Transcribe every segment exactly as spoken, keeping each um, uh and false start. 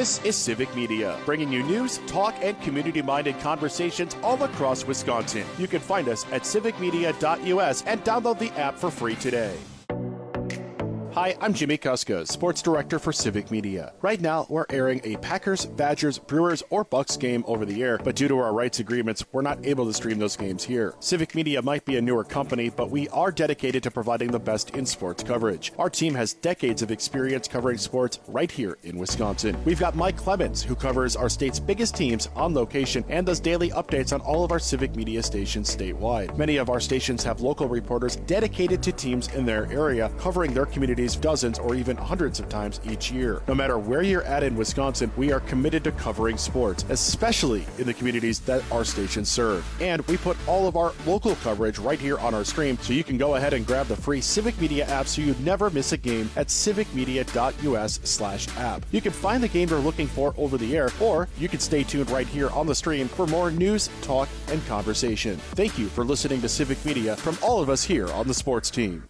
This is Civic Media, bringing you news, talk, and community-minded conversations all across Wisconsin. You can find us at civic media dot U S and download the app for free today. Hi, I'm Jimmy Kuska, Sports Director for Civic Media. Right now, we're airing a Packers, Badgers, Brewers, or Bucks game over the air, but due to our rights agreements, we're not able to stream those games here. Civic Media might be a newer company, but we are dedicated to providing the best in sports coverage. Our team has decades of experience covering sports right here in Wisconsin. We've got Mike Clemens, who covers our state's biggest teams on location and does daily updates on all of our Civic Media stations statewide. Many of our stations have local reporters dedicated to teams in their area, covering their communities dozens or even hundreds of times each year. No matter where you're at in Wisconsin, we are committed to covering sports, especially in the communities that our stations serve. And we put all of our local coverage right here on our stream, so you can go ahead and grab the free Civic Media app so you never miss a game at civic media dot U S slash app. You can find the game you're looking for over the air, or you can stay tuned right here on the stream for more news, talk, and conversation. Thank you for listening to Civic Media from all of us here on the sports team.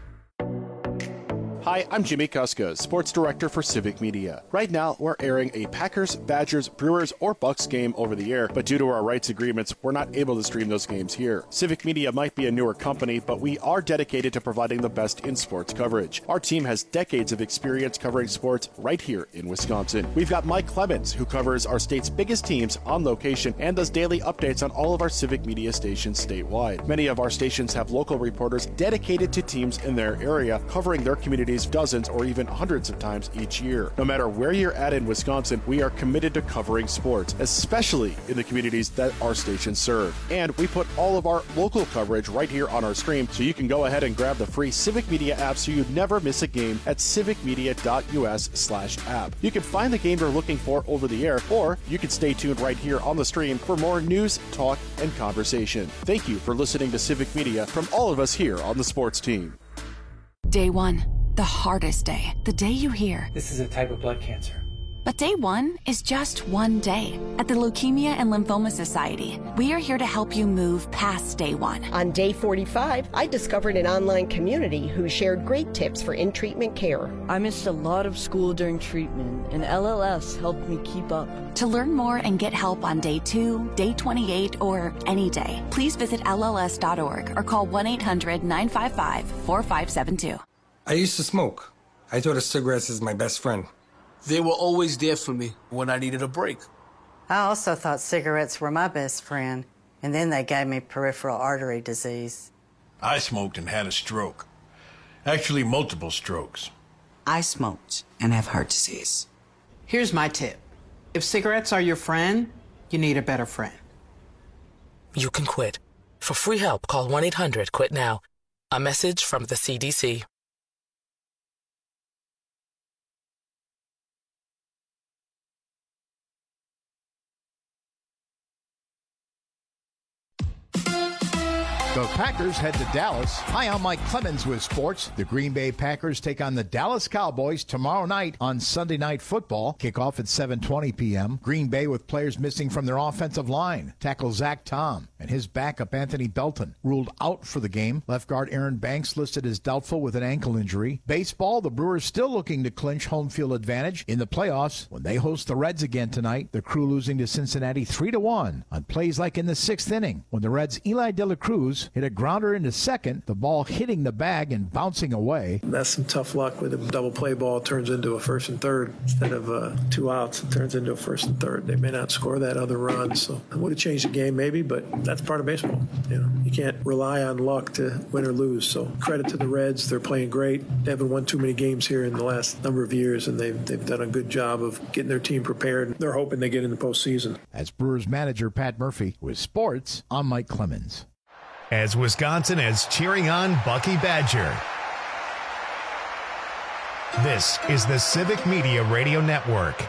Hi, I'm Jimmy Kuska, Sports Director for Civic Media. Right now, we're airing a Packers, Badgers, Brewers, or Bucks game over the air, but due to our rights agreements, we're not able to stream those games here. Civic Media might be a newer company, but we are dedicated to providing the best in sports coverage. Our team has decades of experience covering sports right here in Wisconsin. We've got Mike Clemens, who covers our state's biggest teams on location and does daily updates on all of our Civic Media stations statewide. Many of our stations have local reporters dedicated to teams in their area, covering their communities dozens or even hundreds of times each year. No matter where you're at in Wisconsin, we are committed to covering sports, especially in the communities that our stations serve. And we put all of our local coverage right here on our stream, so you can go ahead and grab the free Civic Media app so you never miss a game at civic media dot U S slash app. You can find the game you're looking for over the air, or you can stay tuned right here on the stream for more news, talk, and conversation. Thank you for listening to Civic Media from all of us here on the sports team. Day one. The hardest day, the day you hear, "This is a type of blood cancer." But day one is just one day. At the Leukemia and Lymphoma Society, we are here to help you move past day one. On day forty-five, I discovered an online community who shared great tips for in-treatment care. I missed a lot of school during treatment, and L L S helped me keep up. To learn more and get help on day two, day twenty-eight, or any day, please visit L L S dot org or call one eight hundred nine five five four five seven two. I used to smoke. I thought of cigarettes as my best friend. They were always there for me when I needed a break. I also thought cigarettes were my best friend, and then they gave me peripheral artery disease. I smoked and had a stroke. Actually, multiple strokes. I smoked and have heart disease. Here's my tip. If cigarettes are your friend, you need a better friend. You can quit. For free help, call one eight hundred quit now. A message from the C D C. The Packers head to Dallas. Hi, I'm Mike Clemens with sports. The Green Bay Packers take on the Dallas Cowboys tomorrow night on Sunday Night Football. Kickoff at seven twenty p.m. Green Bay with players missing from their offensive line. Tackle Zach Tom and his backup Anthony Belton ruled out for the game. Left guard Aaron Banks listed as doubtful with an ankle injury. Baseball, the Brewers still looking to clinch home field advantage in the playoffs when they host the Reds again tonight. The Crew losing to Cincinnati three to one on plays like in the sixth inning when the Reds' Eli De La Cruz hit a grounder into second, the ball hitting the bag and bouncing away. That's some tough luck with a double play ball turns into a first and third. Instead of uh, two outs, it turns into a first and third. They may not score that other run, so it would have changed the game maybe, but that's part of baseball. You know, you can't rely on luck to win or lose, so credit to the Reds. They're playing great. They haven't won too many games here in the last number of years, and they've, they've done a good job of getting their team prepared. They're hoping they get in the postseason. As Brewers manager Pat Murphy with sports, I'm Mike Clemens. As Wisconsin is cheering on Bucky Badger. This is the Civic Media Radio Network.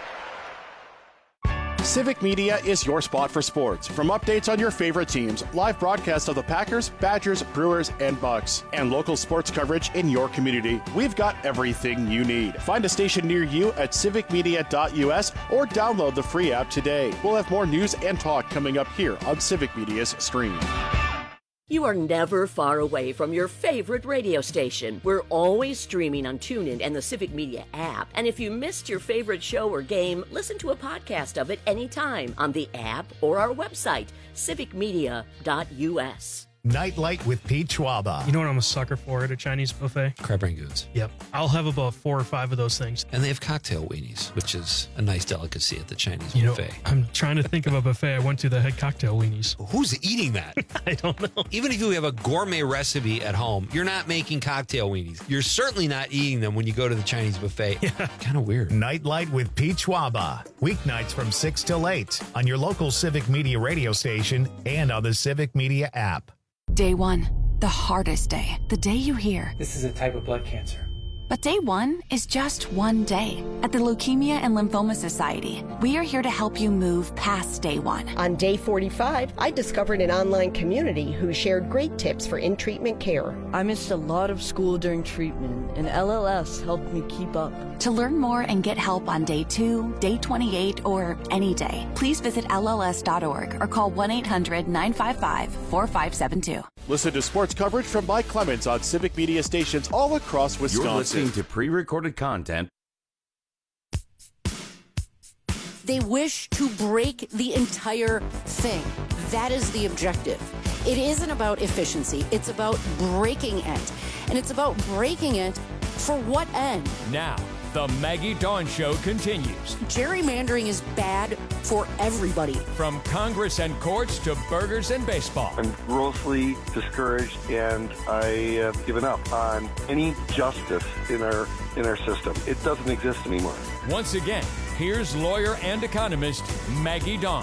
Civic Media is your spot for sports. From updates on your favorite teams, live broadcasts of the Packers, Badgers, Brewers, and Bucks, and local sports coverage in your community, we've got everything you need. Find a station near you at civic media dot U S or download the free app today. We'll have more news and talk coming up here on Civic Media's stream. You are never far away from your favorite radio station. We're always streaming on TuneIn and the Civic Media app. And if you missed your favorite show or game, listen to a podcast of it anytime on the app or our website, civic media dot u s. Nightlight with Pete Schwaba. You know what I'm a sucker for at a Chinese buffet? Crab rangoons. Yep. I'll have about four or five of those things. And they have cocktail weenies, which is a nice delicacy at the Chinese you buffet. Know, I'm trying to think of a buffet I went to that had cocktail weenies. Who's eating that? I don't know. Even if you have a gourmet recipe at home, you're not making cocktail weenies. You're certainly not eating them when you go to the Chinese buffet. Yeah. Kind of weird. Nightlight with Pete Schwaba. Weeknights from six till eight on your local Civic Media radio station and on the Civic Media app. Day one, the hardest day, the day you hear. This is a type of blood cancer. But day one is just one day. At the Leukemia and Lymphoma Society, we are here to help you move past day one. On day forty-five, I discovered an online community who shared great tips for in-treatment care. I missed a lot of school during treatment, and L L S helped me keep up. To learn more and get help on day two, day twenty-eight, or any day, please visit L L S dot org or call one eight hundred nine five five four five seven two. Listen to sports coverage from Mike Clemens on Civic Media stations all across Wisconsin. You're listening to pre-recorded content. They wish to break the entire thing. That is the objective. It isn't about efficiency. It's about breaking it. And it's about breaking it for what end? Now, the Maggie Dawn Show continues. Gerrymandering is bad for everybody. From Congress and courts to burgers and baseball. I'm grossly discouraged, and I have given up on any justice in our in our system. It doesn't exist anymore. Once again, here's lawyer and economist Maggie Dawn.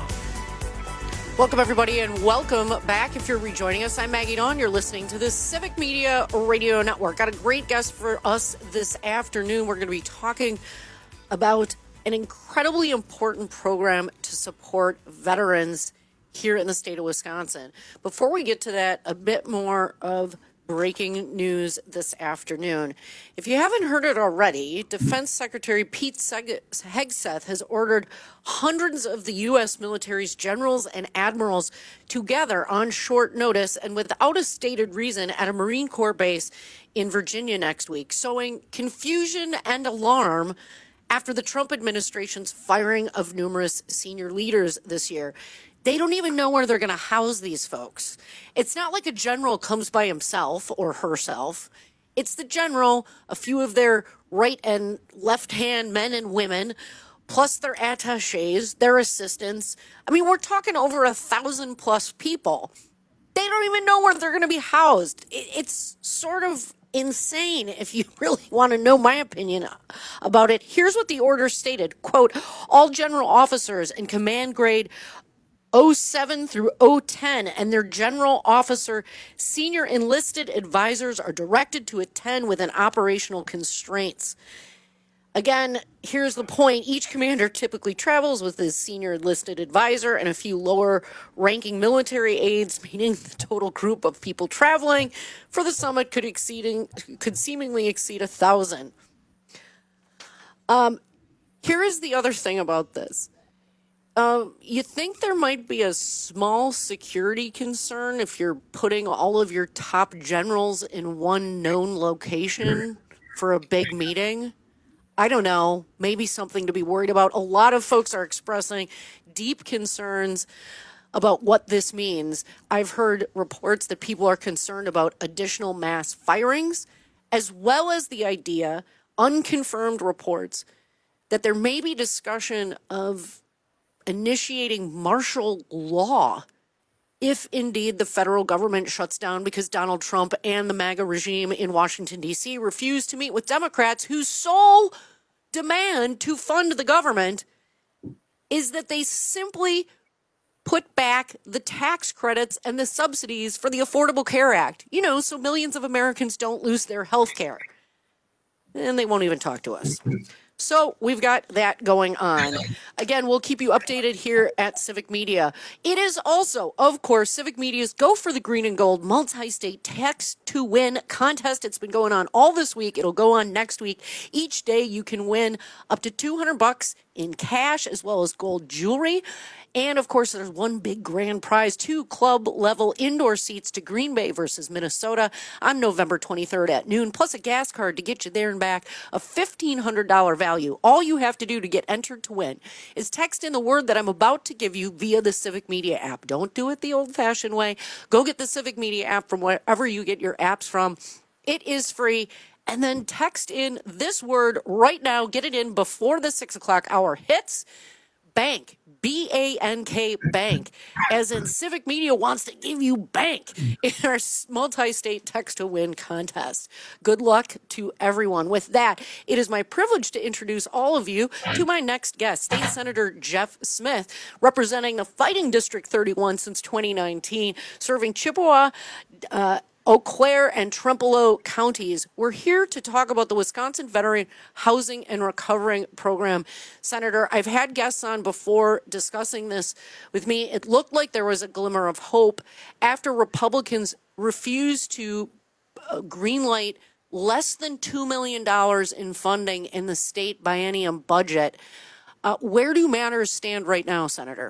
Welcome, everybody, and welcome back. If you're rejoining us, I'm Maggie Dawn. You're listening to the Civic Media Radio Network. Got a great guest for us this afternoon. We're going to be talking about an incredibly important program to support veterans here in the state of Wisconsin. Before we get to that, a bit more of breaking news this afternoon. If you haven't heard it already, Defense Secretary Pete Hegseth has ordered hundreds of the U S military's generals and admirals to gather on short notice and without a stated reason at a Marine Corps base in Virginia next week, sowing confusion and alarm after the Trump administration's firing of numerous senior leaders this year. They don't even know where they're going to house these folks. It's not like a general comes by himself or herself. It's the general, a few of their right and left hand men and women, plus their attachés, their assistants. I mean, we're talking over a thousand plus people. They don't even know where they're going to be housed. It's sort of insane if you really want to know my opinion about it. Here's what the order stated, quote, all general officers and command grade oh seven through oh ten and their general officer senior enlisted advisors are directed to attend within operational constraints. Again, here's the point. Each commander typically travels with his senior enlisted advisor and a few lower ranking military aides, meaning the total group of people traveling for the summit could exceeding could seemingly exceed a thousand. Um, here is the other thing about this. Um, you think there might be a small security concern if you're putting all of your top generals in one known location for a big meeting? I don't know. Maybe something to be worried about. A lot of folks are expressing deep concerns about what this means. I've heard reports that people are concerned about additional mass firings, as well as the idea, unconfirmed reports, that there may be discussion of initiating martial law if indeed the federal government shuts down because Donald Trump and the MAGA regime in Washington, D C refuse to meet with Democrats whose sole demand to fund the government is that they simply put back the tax credits and the subsidies for the Affordable Care Act, you know, so millions of Americans don't lose their health care. And they won't even talk to us. So we've got that going on. Again, we'll keep you updated here at Civic Media. It is also, of course, Civic Media's Go for the Green and Gold multi-state text to win contest. It's been going on all this week. It'll go on next week. Each day you can win up to two hundred bucks in cash as well as gold jewelry. And of course, there's one big grand prize, two club level indoor seats to Green Bay versus Minnesota on November twenty-third at noon, plus a gas card to get you there and back, a fifteen hundred dollars value. All you have to do to get entered to win is text in the word that I'm about to give you via the Civic Media app. Don't do it the old fashioned way. Go get the Civic Media app from wherever you get your apps from. It is free. And then text in this word right now. Get it in before the six o'clock hour hits. Bank. B A N K bank, as in Civic Media wants to give you bank in our multi-state text to win contest. Good luck to everyone. With that, it is my privilege to introduce all of you to my next guest, State Senator Jeff Smith, representing the Fighting District thirty-one since twenty nineteen, serving Chippewa, uh, Eau Claire, and Trempealeau counties. We're here to talk about the Wisconsin Veteran Housing and Recovering Program. Senator, I've had guests on before discussing this with me. It looked like there was a glimmer of hope after Republicans refused to uh, greenlight less than two million dollars in funding in the state biennium budget. Uh, where do matters stand right now, Senator?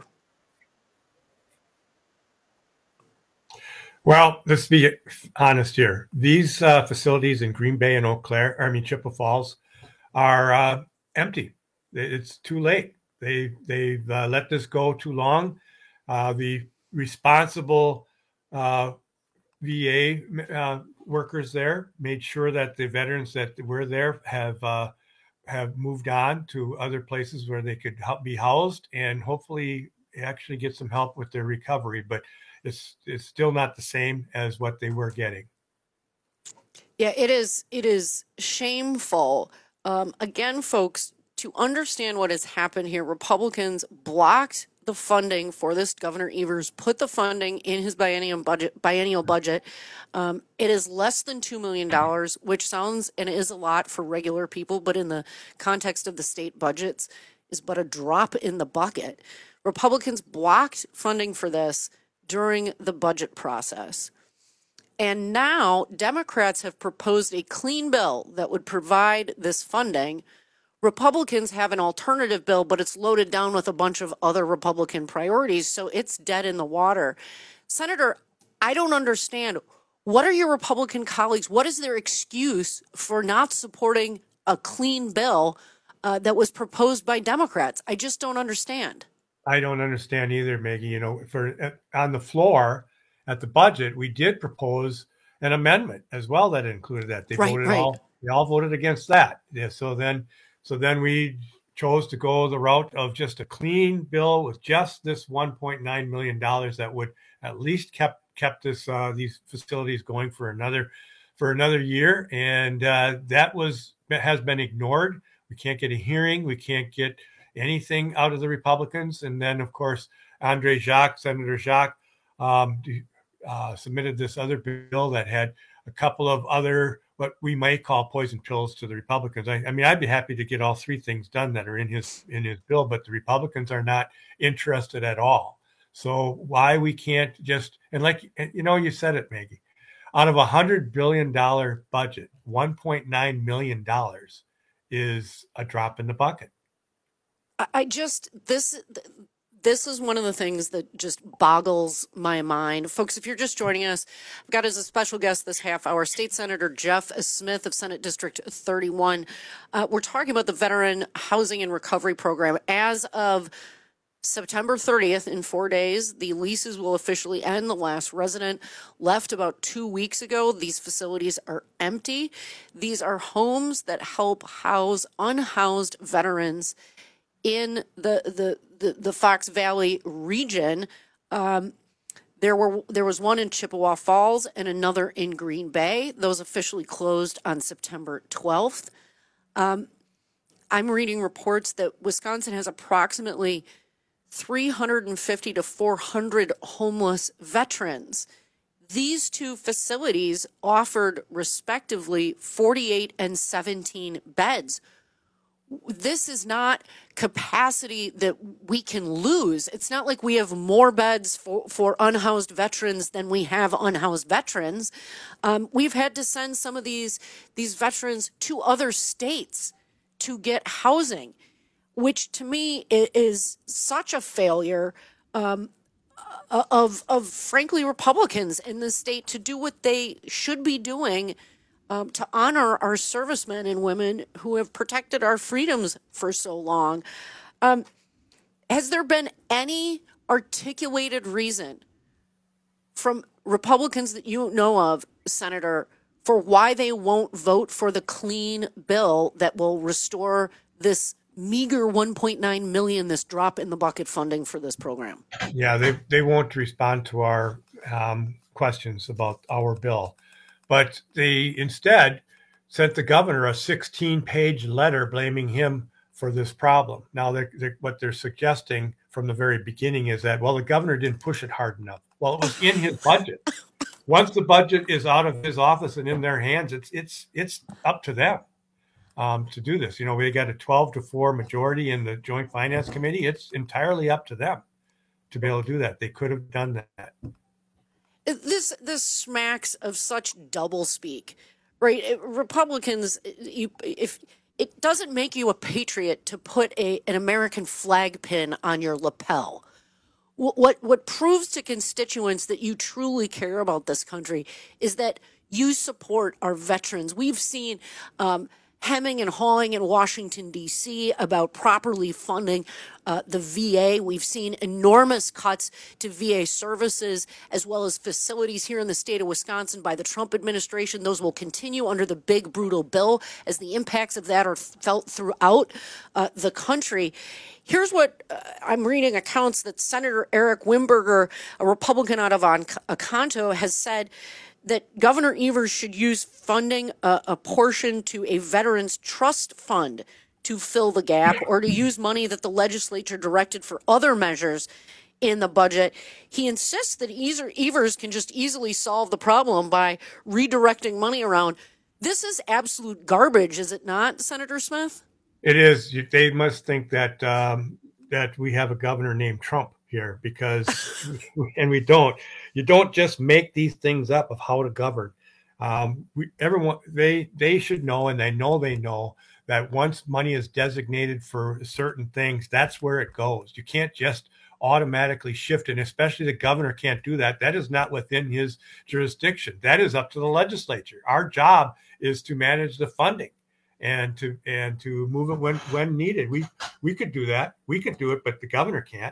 Well, let's be honest here. These uh, facilities in Green Bay and Eau Claire, I mean Chippewa Falls, are uh, empty. It's too late. They they've uh, let this go too long. Uh, the responsible uh, V A uh, workers there made sure that the veterans that were there have uh, have moved on to other places where they could help be housed and hopefully actually get some help with their recovery. But It's, it's still not the same as what they were getting. Yeah, it is. It is shameful. Um, again, folks, to understand what has happened here, Republicans blocked the funding for this. Governor Evers put the funding in his biennial budget. Biennial budget. Um, it is less than two million dollars, which sounds and is a lot for regular people, but in the context of the state budgets, is but a drop in the bucket. Republicans blocked funding for this during the budget process. And now Democrats have proposed a clean bill that would provide this funding. Republicans have an alternative bill, but it's loaded down with a bunch of other Republican priorities, so it's dead in the water. Senator, I don't understand. What are your Republican colleagues, what is their excuse for not supporting a clean bill uh, that was proposed by Democrats? I just don't understand. I don't understand either, Maggie. You know, for on the floor at the budget, we did propose an amendment as well that included that. They right, voted right. all they all voted against that. Yeah, so then so then we chose to go the route of just a clean bill with just this one point nine million dollars that would at least kept kept this uh, these facilities going for another for another year, and uh, that was has been ignored. We can't get a hearing. We can't get anything out of the Republicans. And then, of course, Andre Jacques, Senator Jacques, um, uh, submitted this other bill that had a couple of other, what we might call poison pills to the Republicans. I, I mean, I'd be happy to get all three things done that are in his in his bill, but the Republicans are not interested at all. So why we can't just, and like, you know, you said it, Maggie, out of a one hundred billion dollars budget, one point nine million dollars is a drop in the bucket. I just, this, this is one of the things that just boggles my mind. Folks, if you're just joining us, I've got as a special guest this half hour, State Senator Jeff Smith of Senate District thirty-one. Uh, we're talking about the Veteran Housing and Recovery Program. As of September thirtieth, in four days, the leases will officially end. The last resident left about two weeks ago. These facilities are empty. These are homes that help house unhoused veterans in the, the, the, the Fox Valley region. Um, there were there was one in Chippewa Falls and another in Green Bay. Those officially closed on September twelfth. Um, I'm reading reports that Wisconsin has approximately three hundred fifty to four hundred homeless veterans. These two facilities offered respectively forty-eight and seventeen beds. This is not capacity that we can lose. It's not like we have more beds for, for unhoused veterans than we have unhoused veterans. Um, we've had to send some of these, these veterans to other states to get housing. which to me is such a failure um, of, of, frankly, Republicans in this state to do what they should be doing um, to honor our servicemen and women who have protected our freedoms for so long. Um, has there been any articulated reason from Republicans that you know of, Senator, for why they won't vote for the clean bill that will restore this meager one point nine million, this drop in the bucket funding for this program? Yeah, they, they won't respond to our um, questions about our bill. But they instead sent the governor a sixteen page letter blaming him for this problem. Now, they're, they're, what they're suggesting from the very beginning is that, well, the governor didn't push it hard enough. Well, it was in his budget. Once the budget is out of his office and in their hands, it's it's it's up to them um, to do this. You know, we got a twelve to four majority in the Joint Finance Committee. It's entirely up to them to be able to do that. They could have done that. This this smacks of such doublespeak, right? Republicans, you, if it doesn't make you a patriot to put a an American flag pin on your lapel. What what proves to constituents that you truly care about this country is that you support our veterans. We've seen um, hemming and hawing in Washington, D C about properly funding uh, the V A. We've seen enormous cuts to V A services as well as facilities here in the state of Wisconsin by the Trump administration. Those will continue under the big, brutal bill as the impacts of that are felt throughout uh, the country. Here's what uh, I'm reading accounts that Senator Eric Wimberger, a Republican out of Oconto, has said that Governor Evers should use funding a, a portion to a veterans trust fund to fill the gap, or to use money that the legislature directed for other measures in the budget. He insists that Evers can just easily solve the problem by redirecting money around. This is absolute garbage, is it not, Senator Smith? It is. They must think that um, that we have a governor named Trump here, because, and we don't. You don't just make these things up of how to govern. Um, we, everyone, they they should know, and they know they know that once money is designated for certain things, that's where it goes. You can't just automatically shift it, and especially the governor can't do that. That is not within his jurisdiction. That is up to the legislature. Our job is to manage the funding and to and to move it when when needed. We we could do that. We could do it, but the governor can't.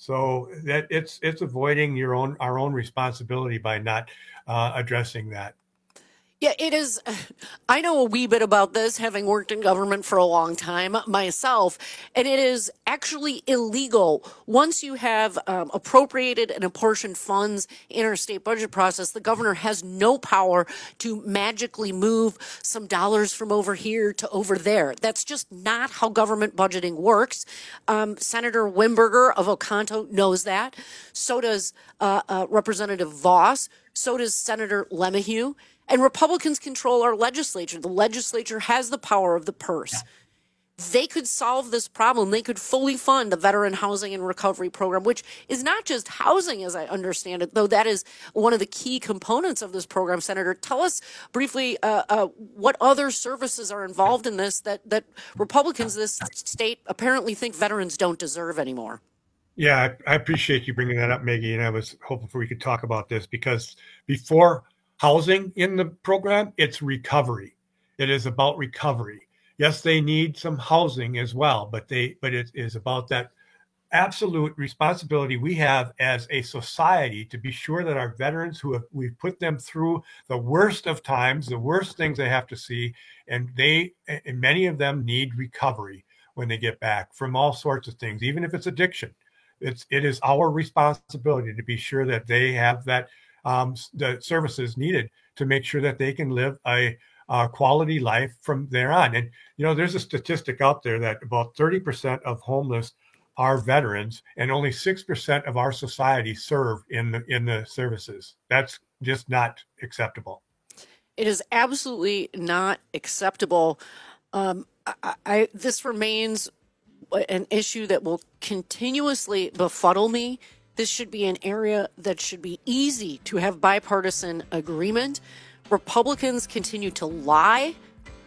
So that it's it's avoiding your own our own responsibility by not uh, addressing that. Yeah, it is. I know a wee bit about this, having worked in government for a long time myself, and it is actually illegal. Once you have um, appropriated and apportioned funds in our state budget process, the governor has no power to magically move some dollars from over here to over there. That's just not how government budgeting works. Um, Senator Wimberger of Oconto knows that. So does uh, uh, Representative Voss. So does Senator Lemahieu. And Republicans control our legislature. The legislature has the power of the purse. They could solve this problem. They could fully fund the Veteran Housing and Recovery Program, which is not just housing, as I understand it, though that is one of the key components of this program. Senator, tell us briefly uh, uh, what other services are involved in this that, that Republicans in this state apparently think veterans don't deserve anymore. Yeah, I, I appreciate you bringing that up, Maggie, and I was hoping we could talk about this, because before housing in the program, it's recovery. It is about recovery. Yes, they need some housing as well, but they but it is about that absolute responsibility we have as a society to be sure that our veterans, who have we've put them through the worst of times, the worst things they have to see, and they and many of them need recovery when they get back from all sorts of things, even if it's addiction. It's it is our responsibility to be sure that they have that Um, the services needed to make sure that they can live a, a quality life from there on. And, you know, there's a statistic out there that about thirty percent of homeless are veterans, and only six percent of our society serve in the, in the services. That's just not acceptable. It is absolutely not acceptable. Um, I, I, this remains an issue that will continuously befuddle me. This should be an area that should be easy to have bipartisan agreement. Republicans continue to lie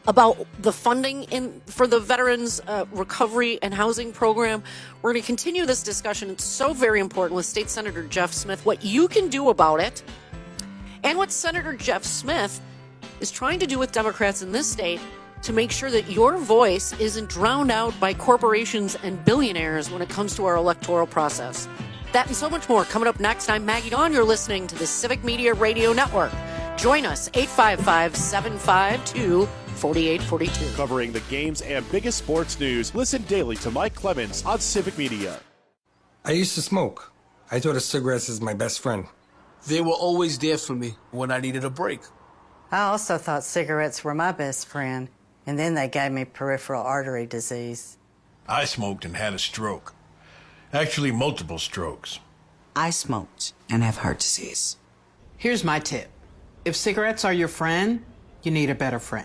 about the funding in for the Veterans uh, Recovery and Housing Program. We're going to continue this discussion. It's so very important with State Senator Jeff Smith, what you can do about it, and what Senator Jeff Smith is trying to do with Democrats in this state to make sure that your voice isn't drowned out by corporations and billionaires when it comes to our electoral process. That and so much more coming up next. I'm Maggie Dawn. You're listening to the Civic Media Radio Network. Join us, eight five five, seven five two, four eight four two. Covering the games and biggest sports news, listen daily to Mike Clemens on Civic Media. I used to smoke. I thought of cigarettes as my best friend. They were always there for me when I needed a break. I also thought cigarettes were my best friend, and then they gave me peripheral artery disease. I smoked and had a stroke. Actually, multiple strokes. I smoked and have heart disease. Here's my tip. If cigarettes are your friend, you need a better friend.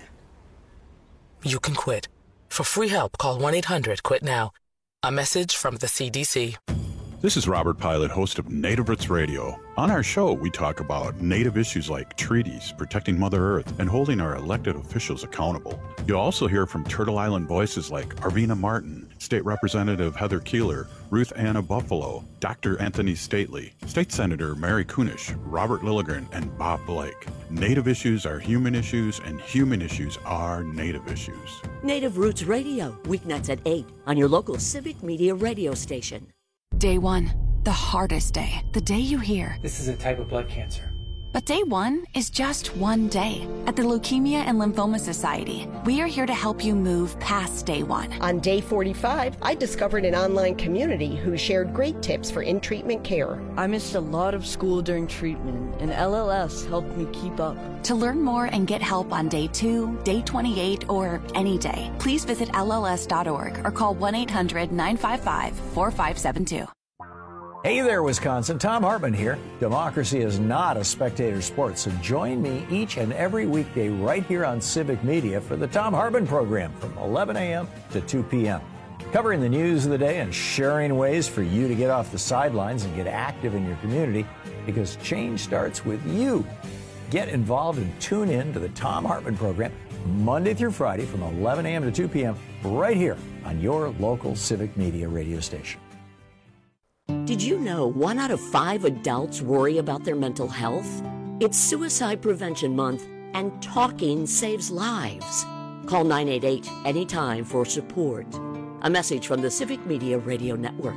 You can quit. For free help, call one eight hundred quit now. A message from the C D C. This is Robert Pilot, host of Native Roots Radio. On our show, we talk about Native issues like treaties, protecting Mother Earth, and holding our elected officials accountable. You'll also hear from Turtle Island voices like Arvina Martin, State Representative Heather Keeler, Ruth Anna Buffalo, Doctor Anthony Stately, State Senator Mary Kunish, Robert Lilligren, and Bob Blake. Native issues are human issues, and human issues are Native issues. Native Roots Radio, weeknights at eight on your local Civic Media radio station. Day one, the hardest day, the day you hear. This is a type of blood cancer. But day one is just one day. At the Leukemia and Lymphoma Society, we are here to help you move past day one. On day forty-five, I discovered an online community who shared great tips for in-treatment care. I missed a lot of school during treatment, and L L S helped me keep up. To learn more and get help on day two, day twenty-eight, or any day, please visit L L S dot org or call one eight hundred, nine five five, four five seven two. Hey there, Wisconsin. Tom Hartman here. Democracy is not a spectator sport, so join me each and every weekday right here on Civic Media for the Tom Hartman program from eleven a.m. to two p.m. Covering the news of the day and sharing ways for you to get off the sidelines and get active in your community, because change starts with you. Get involved and tune in to the Tom Hartman program Monday through Friday from eleven a.m. to two p.m. right here on your local Civic Media radio station. Did you know one out of five adults worry about their mental health? It's Suicide Prevention Month, and talking saves lives. Call nine eight eight anytime for support. A message from the Civic Media Radio Network.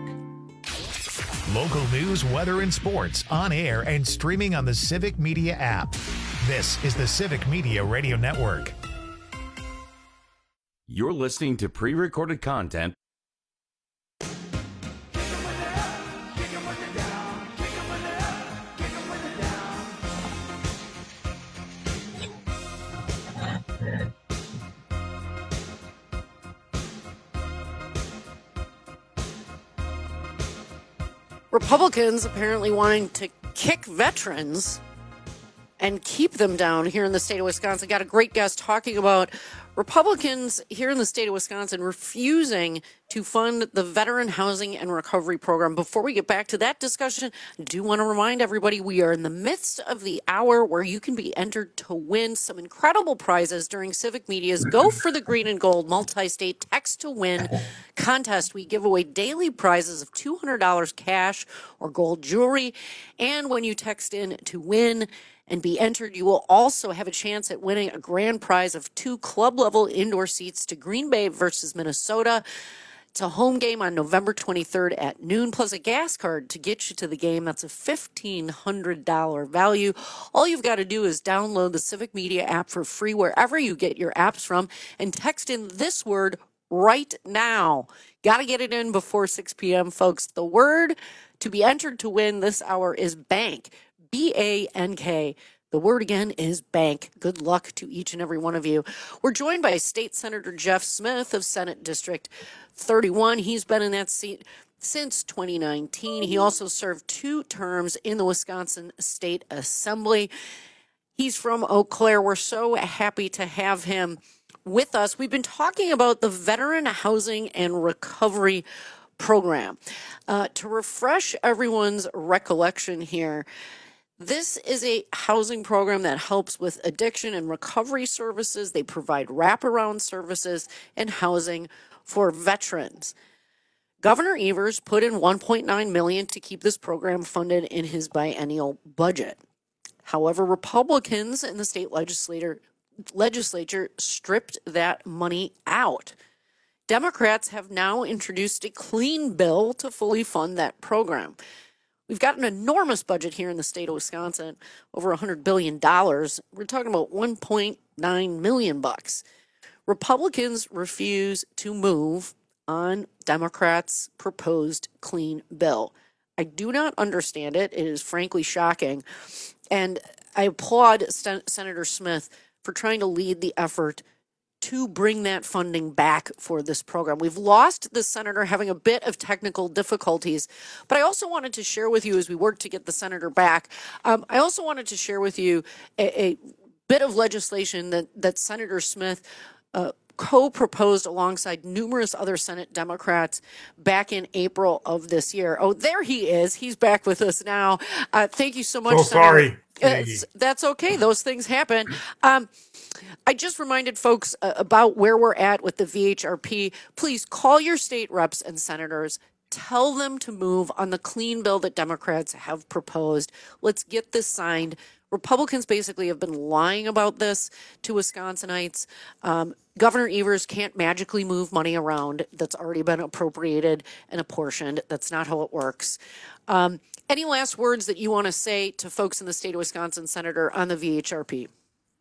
Local news, weather, and sports on air and streaming on the Civic Media app. This is the Civic Media Radio Network. You're listening to pre-recorded content. Republicans apparently wanting to kick veterans and keep them down here in the state of Wisconsin. Got a great guest talking about Republicans here in the state of Wisconsin refusing to fund the Veteran Housing and Recovery Program. Before we get back to that discussion, I do want to remind everybody we are in the midst of the hour where you can be entered to win some incredible prizes during Civic Media's Go for the Green and Gold multi-state text to win contest. We give away daily prizes of two hundred dollars cash or gold jewelry. And when you text in to win and be entered, you will also have a chance at winning a grand prize of two club-level indoor seats to Green Bay versus Minnesota. It's a home game on November twenty-third at noon, plus a gas card to get you to the game. That's a fifteen hundred dollars value. All you've got to do is download the Civic Media app for free wherever you get your apps from and text in this word right now. Got to get it in before six p.m., folks. The word to be entered to win this hour is bank. B A N K. The word again is bank. Good luck to each and every one of you. We're joined by State Senator Jeff Smith of Senate District thirty-one. He's been in that seat since twenty nineteen. He also served two terms in the Wisconsin State Assembly. He's from Eau Claire. We're so happy to have him with us. We've been talking about the Veteran Housing and Recovery Program. Uh, to refresh everyone's recollection here, This is a housing program that helps with addiction and recovery services. They provide wraparound services and housing for veterans. Governor Evers put in one point nine million dollars to keep this program funded in his biennial budget. However, Republicans in the state legislature legislature stripped that money out. Democrats have now introduced a clean bill to fully fund that program. We've got an enormous budget here in the state of Wisconsin, over one hundred billion dollars. We're talking about one point nine million bucks. Republicans refuse to move on Democrats' proposed clean bill. I do not understand it. It is frankly shocking. And I applaud Sen- Senator Smith for trying to lead the effort to bring that funding back for this program. We've lost the senator having a bit of technical difficulties, but I also wanted to share with you as we work to get the senator back, um, I also wanted to share with you a, a bit of legislation that, that Senator Smith uh, co-proposed alongside numerous other Senate Democrats back in April of this year. Oh, there he is. He's back with us now. Uh, thank you so much, So Senator. sorry. Uh, that's okay. Those things happen. Um, I just reminded folks uh, about where we're at with the V H R P. Please call your state reps and senators. Tell them to move on the clean bill that Democrats have proposed. Let's get this signed. Republicans basically have been lying about this to Wisconsinites. Um, Governor Evers can't magically move money around that's already been appropriated and apportioned. That's not how it works. Um, any last words that you want to say to folks in the state of Wisconsin, Senator, on the V H R P?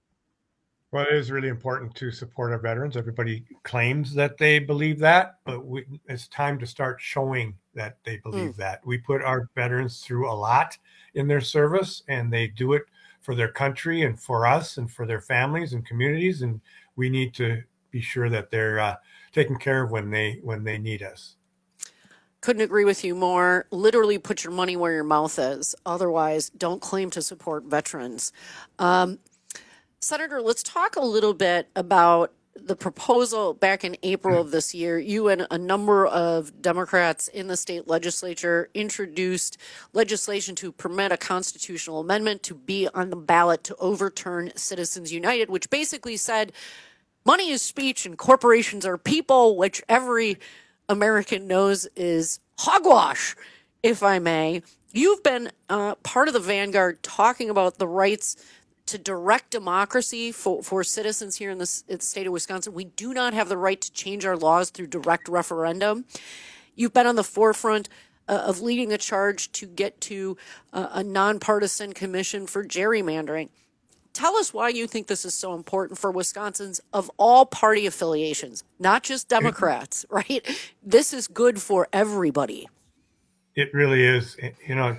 Well, it is really important to support our veterans. Everybody claims that they believe that, but we, it's time to start showing that they believe mm. that. We put our veterans through a lot in their service, and they do it for their country and for us and for their families and communities. And we need to be sure that they're uh, taken care of when they when they need us. Couldn't agree with you more. Literally put your money where your mouth is. Otherwise, don't claim to support veterans. Um, Senator, let's talk a little bit about the proposal back in April of this year. You and a number of Democrats in the state legislature introduced legislation to permit a constitutional amendment to be on the ballot to overturn Citizens United, which basically said money is speech and corporations are people, which every American knows is hogwash, if I may. You've been uh, part of the vanguard talking about the rights to direct democracy for, for citizens here in the, in the state of Wisconsin. We do not have the right to change our laws through direct referendum. You've been on the forefront uh, of leading the charge to get to uh, a nonpartisan commission for gerrymandering. Tell us why you think this is so important for Wisconsins of all party affiliations, not just Democrats, right? This is good for everybody. It really is. You know,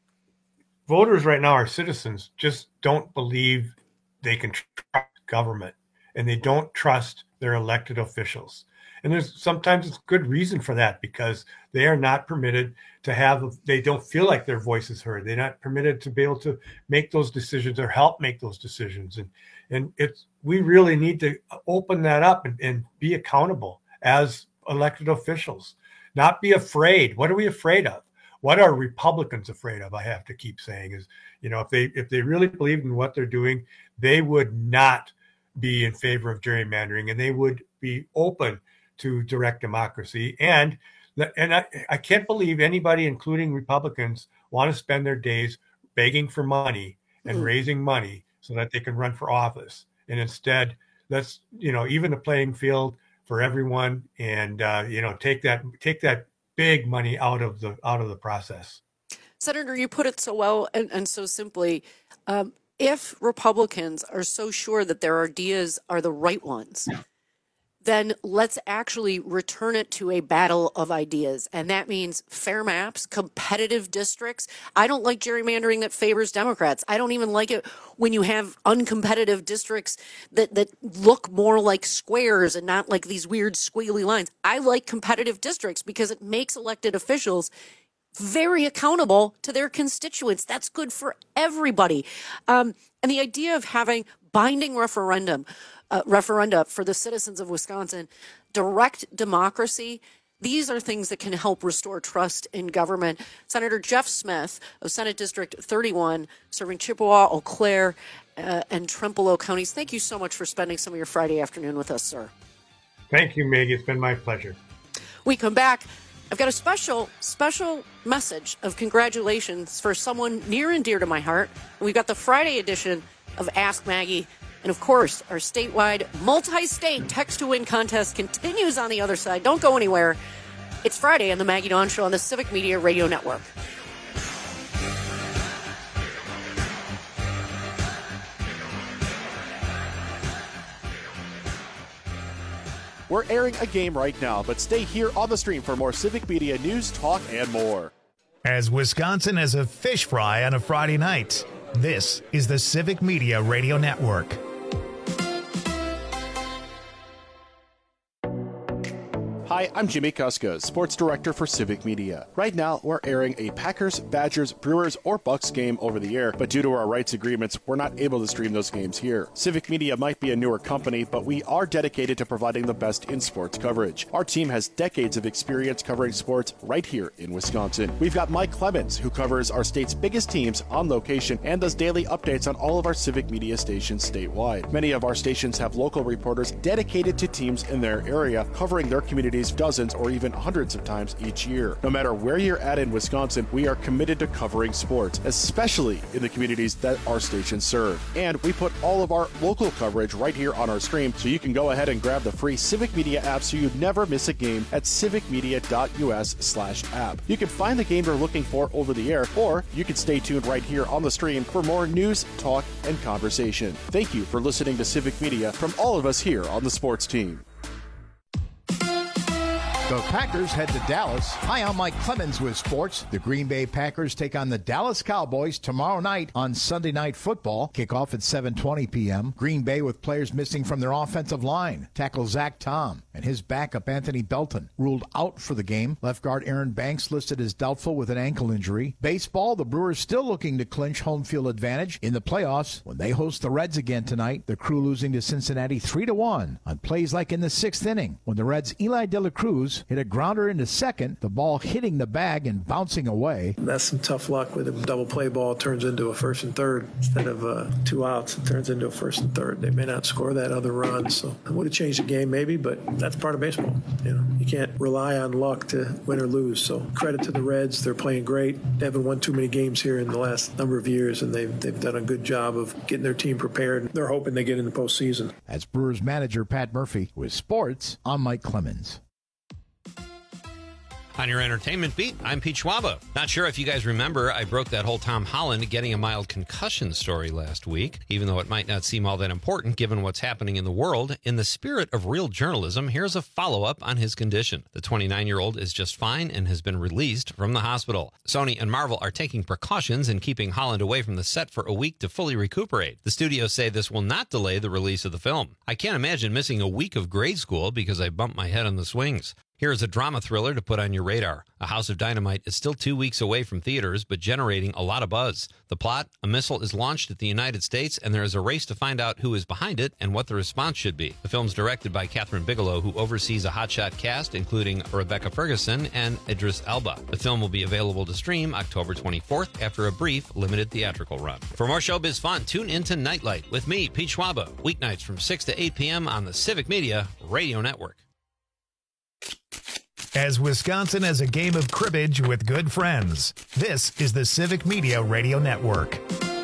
voters right now, our citizens, just don't believe they can trust government, and they don't trust their elected officials. And there's sometimes it's good reason for that, because they are not permitted to have, they don't feel like their voice is heard. They're not permitted to be able to make those decisions or help make those decisions. And and it's, we really need to open that up and, and be accountable as elected officials, not be afraid. What are we afraid of? What are Republicans afraid of? I have to keep saying is, you know, if they if they really believed in what they're doing, they would not be in favor of gerrymandering, and they would be open to direct democracy. And and I, I can't believe anybody, including Republicans, want to spend their days begging for money and mm. raising money so that they can run for office. And instead, let's, you know, even a playing field for everyone, and uh, you know, take that take that big money out of the out of the process. Senator, you put it so well and, and so simply. Um, if Republicans are so sure that their ideas are the right ones, then let's actually return it to a battle of ideas. And that means fair maps, competitive districts. I don't like gerrymandering that favors Democrats. I don't even like it when you have uncompetitive districts that, that look more like squares and not like these weird squiggly lines. I like competitive districts because it makes elected officials very accountable to their constituents. That's good for everybody. Um, and the idea of having binding referendum, uh, referenda for the citizens of Wisconsin, direct democracy, These are things that can help restore trust in government. Senator Jeff Smith of Senate District thirty-one, serving Chippewa, Eau Claire, uh, and Trempealeau counties. Thank you so much for spending some of your Friday afternoon with us, sir. Thank you, Maggie. It's been my pleasure. We come back. I've got a special, special message of congratulations for someone near and dear to my heart. We've got the Friday edition of Ask Maggie. And, of course, our statewide multi-state text-to-win contest continues on the other side. Don't go anywhere. It's Friday on the Maggie Dawn Show on the Civic Media Radio Network. We're airing a game right now, but stay here on the stream for more Civic Media news, talk, and more. As Wisconsin as a fish fry on a Friday night, this is the Civic Media Radio Network. Hi, I'm Jimmy Kuska, Sports Director for Civic Media. Right now, we're airing a Packers, Badgers, Brewers, or Bucks game over the air, but due to our rights agreements, we're not able to stream those games here. Civic Media might be a newer company, but we are dedicated to providing the best in sports coverage. Our team has decades of experience covering sports right here in Wisconsin. We've got Mike Clemens, who covers our state's biggest teams on location and does daily updates on all of our Civic Media stations statewide. Many of our stations have local reporters dedicated to teams in their area, covering their communities dozens or even hundreds of times each year. No matter where you're at in Wisconsin, we are committed to covering sports, especially in the communities that our stations serve. And we put all of our local coverage right here on our stream, so you can go ahead and grab the free Civic Media app so you never miss a game at civicmedia.us slash app. You can find the game you're looking for over the air, or you can stay tuned right here on the stream for more news, talk, and conversation. Thank you for listening to Civic Media from all of us here on the sports team. The Packers head to Dallas. Hi, I'm Mike Clemens with sports. The Green Bay Packers take on the Dallas Cowboys tomorrow night on Sunday Night Football. Kickoff at seven twenty p.m. Green Bay with players missing from their offensive line. Tackle Zach Tom and his backup Anthony Belton ruled out for the game. Left guard Aaron Banks listed as doubtful with an ankle injury. Baseball, the Brewers still looking to clinch home field advantage in the playoffs when they host the Reds again tonight. The Crew losing to Cincinnati three to one on plays like in the sixth inning when the Reds' Eli De La Cruz hit a grounder into second, the ball hitting the bag and bouncing away. That's some tough luck with a double play ball turns into a first and third instead of uh, two outs. It turns into a first and third. They may not score that other run, so it would have changed the game maybe, but that's part of baseball. You know, you can't rely on luck to win or lose. So credit to the Reds. They're playing great. They haven't won too many games here in the last number of years, and they've, they've done a good job of getting their team prepared. They're hoping they get in the postseason. That's Brewers manager Pat Murphy with sports. I'm Mike Clemens. On your entertainment beat, I'm Pete Schwaba. Not sure if you guys remember, I broke that whole Tom Holland getting a mild concussion story last week, even though it might not seem all that important given what's happening in the world. In the spirit of real journalism, here's a follow-up on his condition. The twenty-nine-year-old is just fine and has been released from the hospital. Sony and Marvel are taking precautions in keeping Holland away from the set for a week to fully recuperate. The studios say this will not delay the release of the film. I can't imagine missing a week of grade school because I bumped my head on the swings. Here is a drama thriller to put on your radar. A House of Dynamite is still two weeks away from theaters, but generating a lot of buzz. The plot, a missile is launched at the United States, and there is a race to find out who is behind it and what the response should be. The film's directed by Catherine Bigelow, who oversees a hotshot cast, including Rebecca Ferguson and Idris Elba. The film will be available to stream October twenty-fourth after a brief, limited theatrical run. For more showbiz fun, tune into Nightlight with me, Pete Schwaba, weeknights from six to eight p.m. on the Civic Media Radio Network. As Wisconsin as a game of cribbage with good friends, this is the Civic Media Radio Network.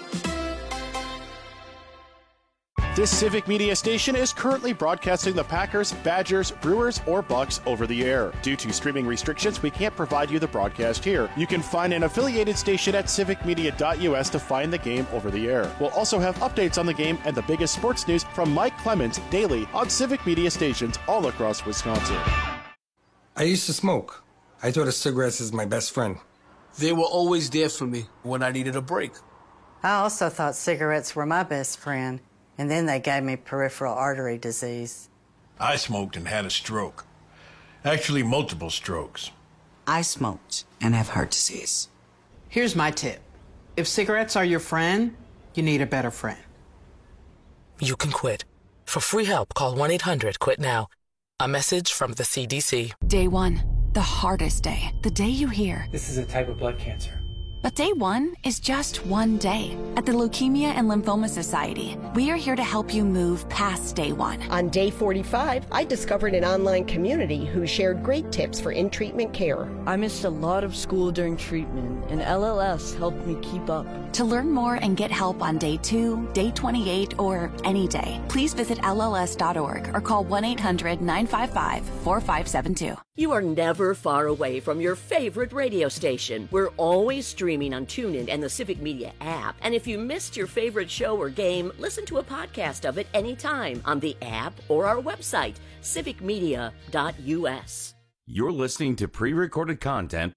This Civic Media station is currently broadcasting the Packers, Badgers, Brewers, or Bucks over the air. Due to streaming restrictions, we can't provide you the broadcast here. You can find an affiliated station at civic media dot u s to find the game over the air. We'll also have updates on the game and the biggest sports news from Mike Clemens daily on Civic Media stations all across Wisconsin. I used to smoke. I thought of cigarettes as my best friend. They were always there for me when I needed a break. I also thought cigarettes were my best friend, and then they gave me peripheral artery disease. I smoked and had a stroke. Actually, multiple strokes. I smoked and have heart disease. Here's my tip. If cigarettes are your friend, you need a better friend. You can quit. For free help, call one eight hundred quit now. A message from the C D C. Day one. The hardest day, the day you hear, "This is a type of blood cancer." but day one is just one day. At the Leukemia and Lymphoma Society, we are here to help you move past day one. On day forty-five, I discovered an online community who shared great tips for in-treatment care. I missed a lot of school during treatment, and L L S helped me keep up. To learn more and get help on day two, day twenty-eight, or any day, please visit L L S dot org or call one eight hundred nine five five four five seven two. You are never far away from your favorite radio station. We're always streaming on TuneIn and the Civic Media app. And if you missed your favorite show or game, listen to a podcast of it anytime on the app or our website, civic media dot U S. You're listening to pre-recorded content.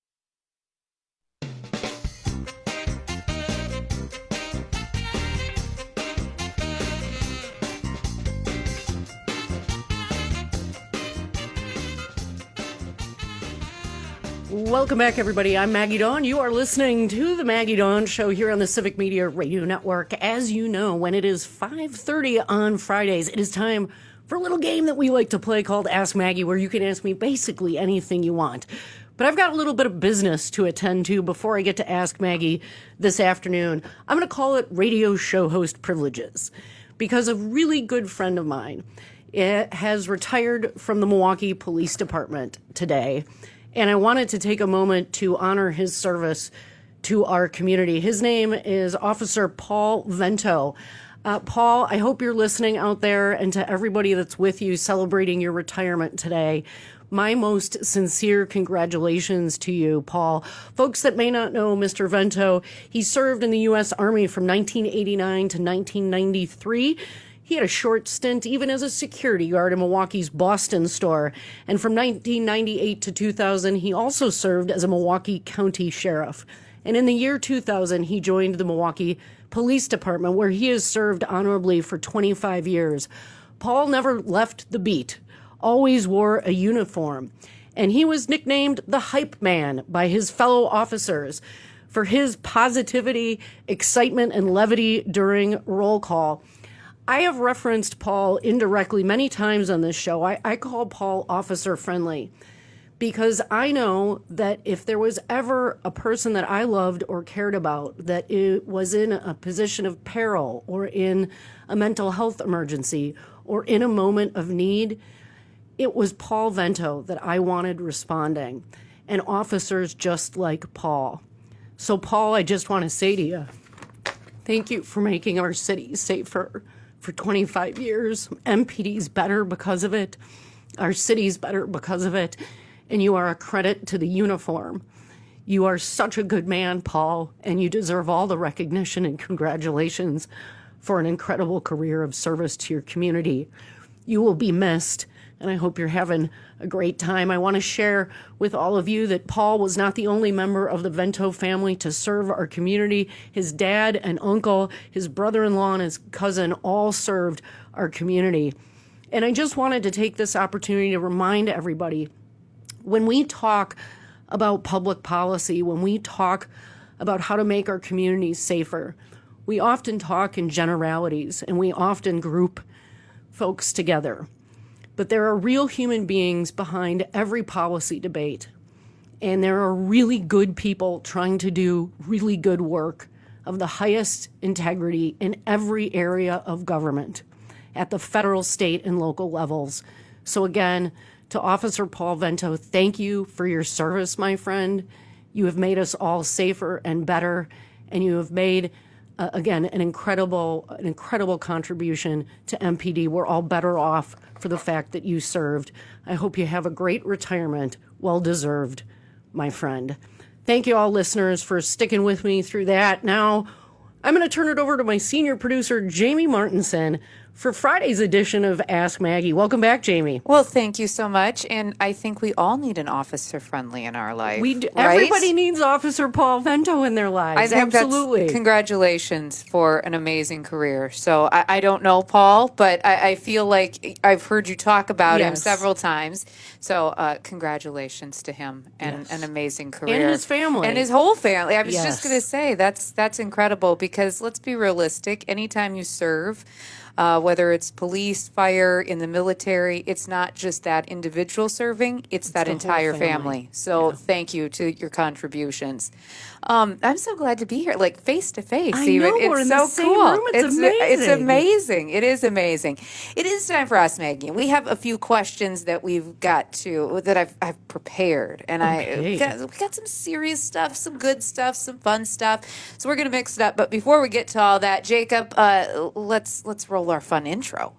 Welcome back, everybody. I'm Maggie Dawn. You are listening to the Maggie Dawn Show here on the Civic Media Radio Network. As you know, when it is five thirty on Fridays, it is time for a little game that we like to play called Ask Maggie, where you can ask me basically anything you want. But I've got a little bit of business to attend to before I get to Ask Maggie this afternoon. I'm going to call it radio show host privileges, because a really good friend of mine has retired from the Milwaukee Police Department today. And I wanted to take a moment to honor his service to our community. His name is Officer Paul Vento. Uh, Paul, I hope you're listening out there, and to everybody that's with you celebrating your retirement today, my most sincere congratulations to you, Paul. Folks that may not know Mister Vento, he served in the U S Army from nineteen eighty-nine to nineteen ninety-three. He had a short stint even as a security guard in Milwaukee's Boston store. And from nineteen ninety-eight to two thousand, he also served as a Milwaukee County Sheriff. And in the year two thousand, he joined the Milwaukee Police Department, where he has served honorably for twenty-five years. Paul never left the beat, always wore a uniform. And he was nicknamed the Hype Man by his fellow officers for his positivity, excitement, and levity during roll call. I have referenced Paul indirectly many times on this show. I, I call Paul officer friendly because I know that if there was ever a person that I loved or cared about that it was in a position of peril or in a mental health emergency or in a moment of need, it was Paul Vento that I wanted responding, and officers just like Paul. So, Paul, I just want to say to you, thank you for making our city safer. For twenty-five years, M P D's better because of it. Our city's better because of it. And you are a credit to the uniform. You are such a good man, Paul, and you deserve all the recognition and congratulations for an incredible career of service to your community. You will be missed, and I hope you're having a great time. I want to share with all of you that Paul was not the only member of the Vento family to serve our community. His dad and uncle, his brother-in-law, and his cousin all served our community. And I just wanted to take this opportunity to remind everybody, when we talk about public policy, when we talk about how to make our communities safer, we often talk in generalities, and we often group folks together. But there are real human beings behind every policy debate. And there are really good people trying to do really good work of the highest integrity in every area of government at the federal, state, and local levels. So again, to Officer Paul Vento, thank you for your service, my friend. You have made us all safer and better, and you have made Uh, again, an incredible, an incredible contribution to M P D. We're all better off for the fact that you served. I hope you have a great retirement, well deserved, my friend. Thank you all listeners for sticking with me through that. Now, I'm going to turn it over to my senior producer, Jamie Martinson, for Friday's edition of Ask Maggie. Welcome back, Jamie. Well, thank you so much. And I think we all need an officer friendly in our life. We do, right? Everybody needs Officer Paul Vento in their lives. I think Absolutely. That's, congratulations for an amazing career. So I, I don't know Paul, but I, I feel like I've heard you talk about yes. him several times. So uh, congratulations to him and yes. an amazing career. And his family. And his whole family. I was yes. just going to say, that's that's incredible because let's be realistic. Anytime you serve, uh, whether it's police, fire, in the military. It's not just that individual serving, it's, it's that entire family. family. So yeah. Thank you to your contributions. Um, I'm so glad to be here, like face to face. I even. know, It's we're in so the same cool. room. It's, it's amazing. It's amazing. It is amazing. It is time for Ask Maggie. We have a few questions that we've got to that I've I've prepared, and Okay. I got, we got some serious stuff, some good stuff, some fun stuff. So we're gonna mix it up. But before we get to all that, Jacob, uh, let's let's roll our fun intro.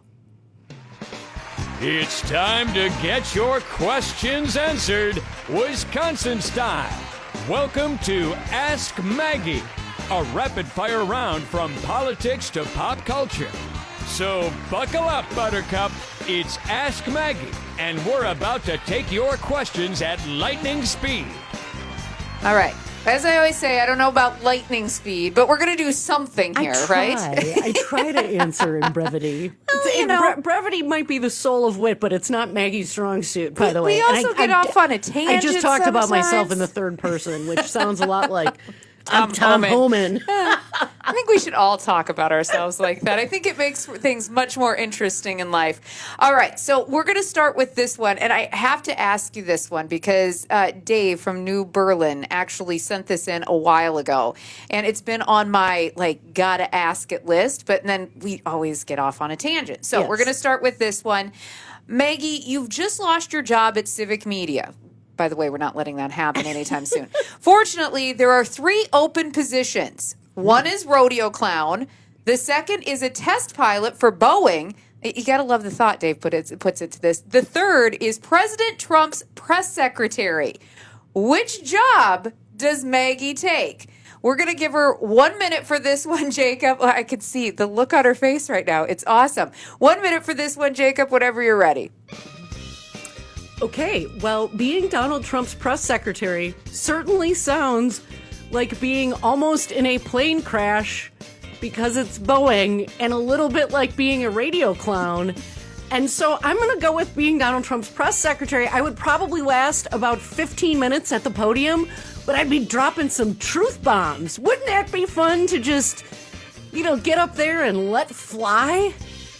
It's time to get your questions answered, Wisconsin style. Welcome to Ask Maggie, a rapid-fire round from politics to pop culture. So buckle up, Buttercup. It's Ask Maggie, and we're about to take your questions at lightning speed. All right. As I always say, I don't know about lightning speed, but we're going to do something here, I try. right? I try to answer in brevity. Well, you It- know- bre- brevity might be the soul of wit, but it's not Maggie's strong suit, by We- the way. we And also I, get I, off on a I tangent just talked about myself sometimes. in the third person, which sounds a lot like Tom I'm Tom Homan. Homan. I think we should all talk about ourselves like that. I think it makes things much more interesting in life. All right, so we're going to start with this one, and I have to ask you this one because uh, Dave from New Berlin actually sent this in a while ago, and it's been on my like gotta ask it list. But then we always get off on a tangent, so Yes. we're going to start with this one. Maggie, you've just lost your job at Civic Media. By the way, we're not letting that happen anytime soon. Fortunately, there are three open positions. One is rodeo clown. The second is a test pilot for Boeing. You got to love the thought Dave put it, puts it to this. The third is President Trump's press secretary. Which job does Maggie take? We're going to give her one minute for this one, Jacob. Oh, I can see the look on her face right now. It's awesome. One minute for this one, Jacob, whenever you're ready. Okay, well, being Donald Trump's press secretary certainly sounds like being almost in a plane crash because it's Boeing, and a little bit like being a radio clown. And so I'm going to go with being Donald Trump's press secretary. I would probably last about fifteen minutes at the podium, but I'd be dropping some truth bombs. Wouldn't that be fun to just, you know, get up there and let fly?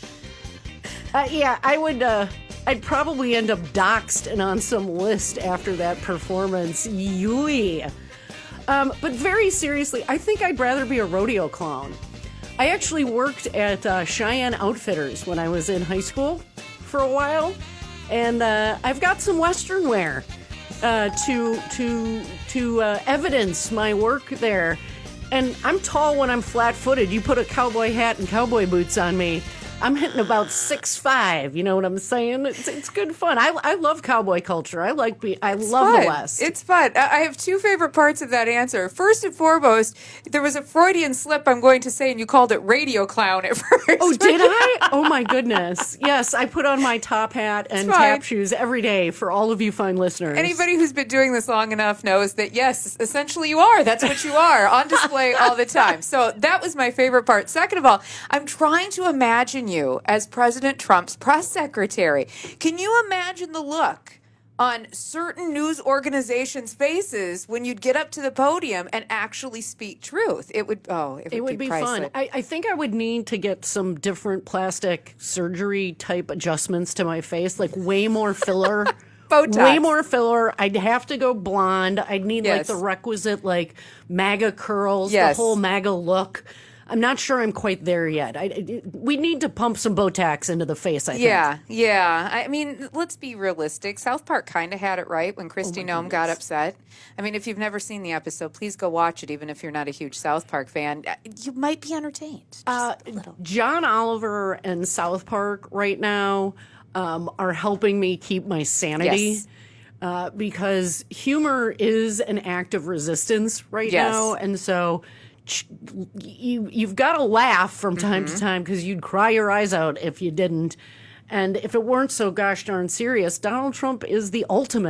Uh, yeah, I would... Uh, I'd probably end up doxxed and on some list after that performance. Yui. Um, but very seriously, I think I'd rather be a rodeo clown. I actually worked at uh, Cheyenne Outfitters when I was in high school for a while, and uh, I've got some Western wear uh, to to to uh, evidence my work there. And I'm tall when I'm flat-footed. You put a cowboy hat and cowboy boots on me, I'm hitting about six five. You know what I'm saying? It's, it's good fun. I, I love cowboy culture. I like be. I It's love fun. the West. It's fun. I I have two favorite parts of that answer. First and foremost, there was a Freudian slip, I'm going to say, and you called it radio clown at first. Oh, did I? Oh my goodness. Yes, I put on my top hat and fine. tap shoes every day for all of you fine listeners. Anybody who's been doing this long enough knows that, yes, essentially you are. That's what you are, on display all the time. So that was my favorite part. Second of all, I'm trying to imagine you as President Trump's press secretary. Can you imagine the look on certain news organizations' faces when you'd get up to the podium and actually speak truth? It would, oh, it would, It would be, be fun. priceless. I, I think I would need to get some different plastic surgery type adjustments to my face, like way more filler. Botox. Way more filler. I'd have to go blonde. I'd need like Yes. the requisite like MAGA curls, Yes. the whole MAGA look. I'm not sure I'm quite there yet. I, I- we need to pump some Botox into the face, I think. Yeah, yeah. I mean, let's be realistic. South Park kind of had it right when Kristi Noem got upset. I mean, if you've never seen the episode, please go watch it, even if you're not a huge South Park fan. You might be entertained. Just Uh, a little. John Oliver and South Park right now um, are helping me keep my sanity. Yes. Uh, because humor is an act of resistance right Yes. now. And so ch- you, you've got to laugh from time Mm-hmm. to time because you'd cry your eyes out if you didn't. And if it weren't so gosh darn serious, Donald Trump is the ultimate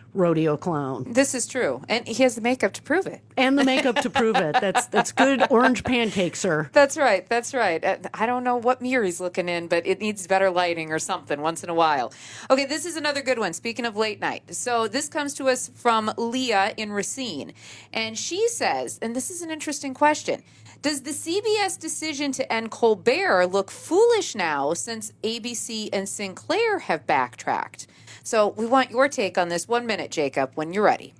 rodeo clown. This is true. And he has the makeup to prove it. And the makeup to prove it. That's that's good orange pancake, sir. That's right. That's right. Uh, I don't know what mirror he's looking in, but it needs better lighting or something once in a while. Okay, this is another good one. Speaking of late night. So this comes to us from Leah in Racine. And she says, and this is an interesting question, does the C B S decision to end Colbert look foolish now since A B C and Sinclair have backtracked? So we want your take on this. One minute, Jacob, when you're ready.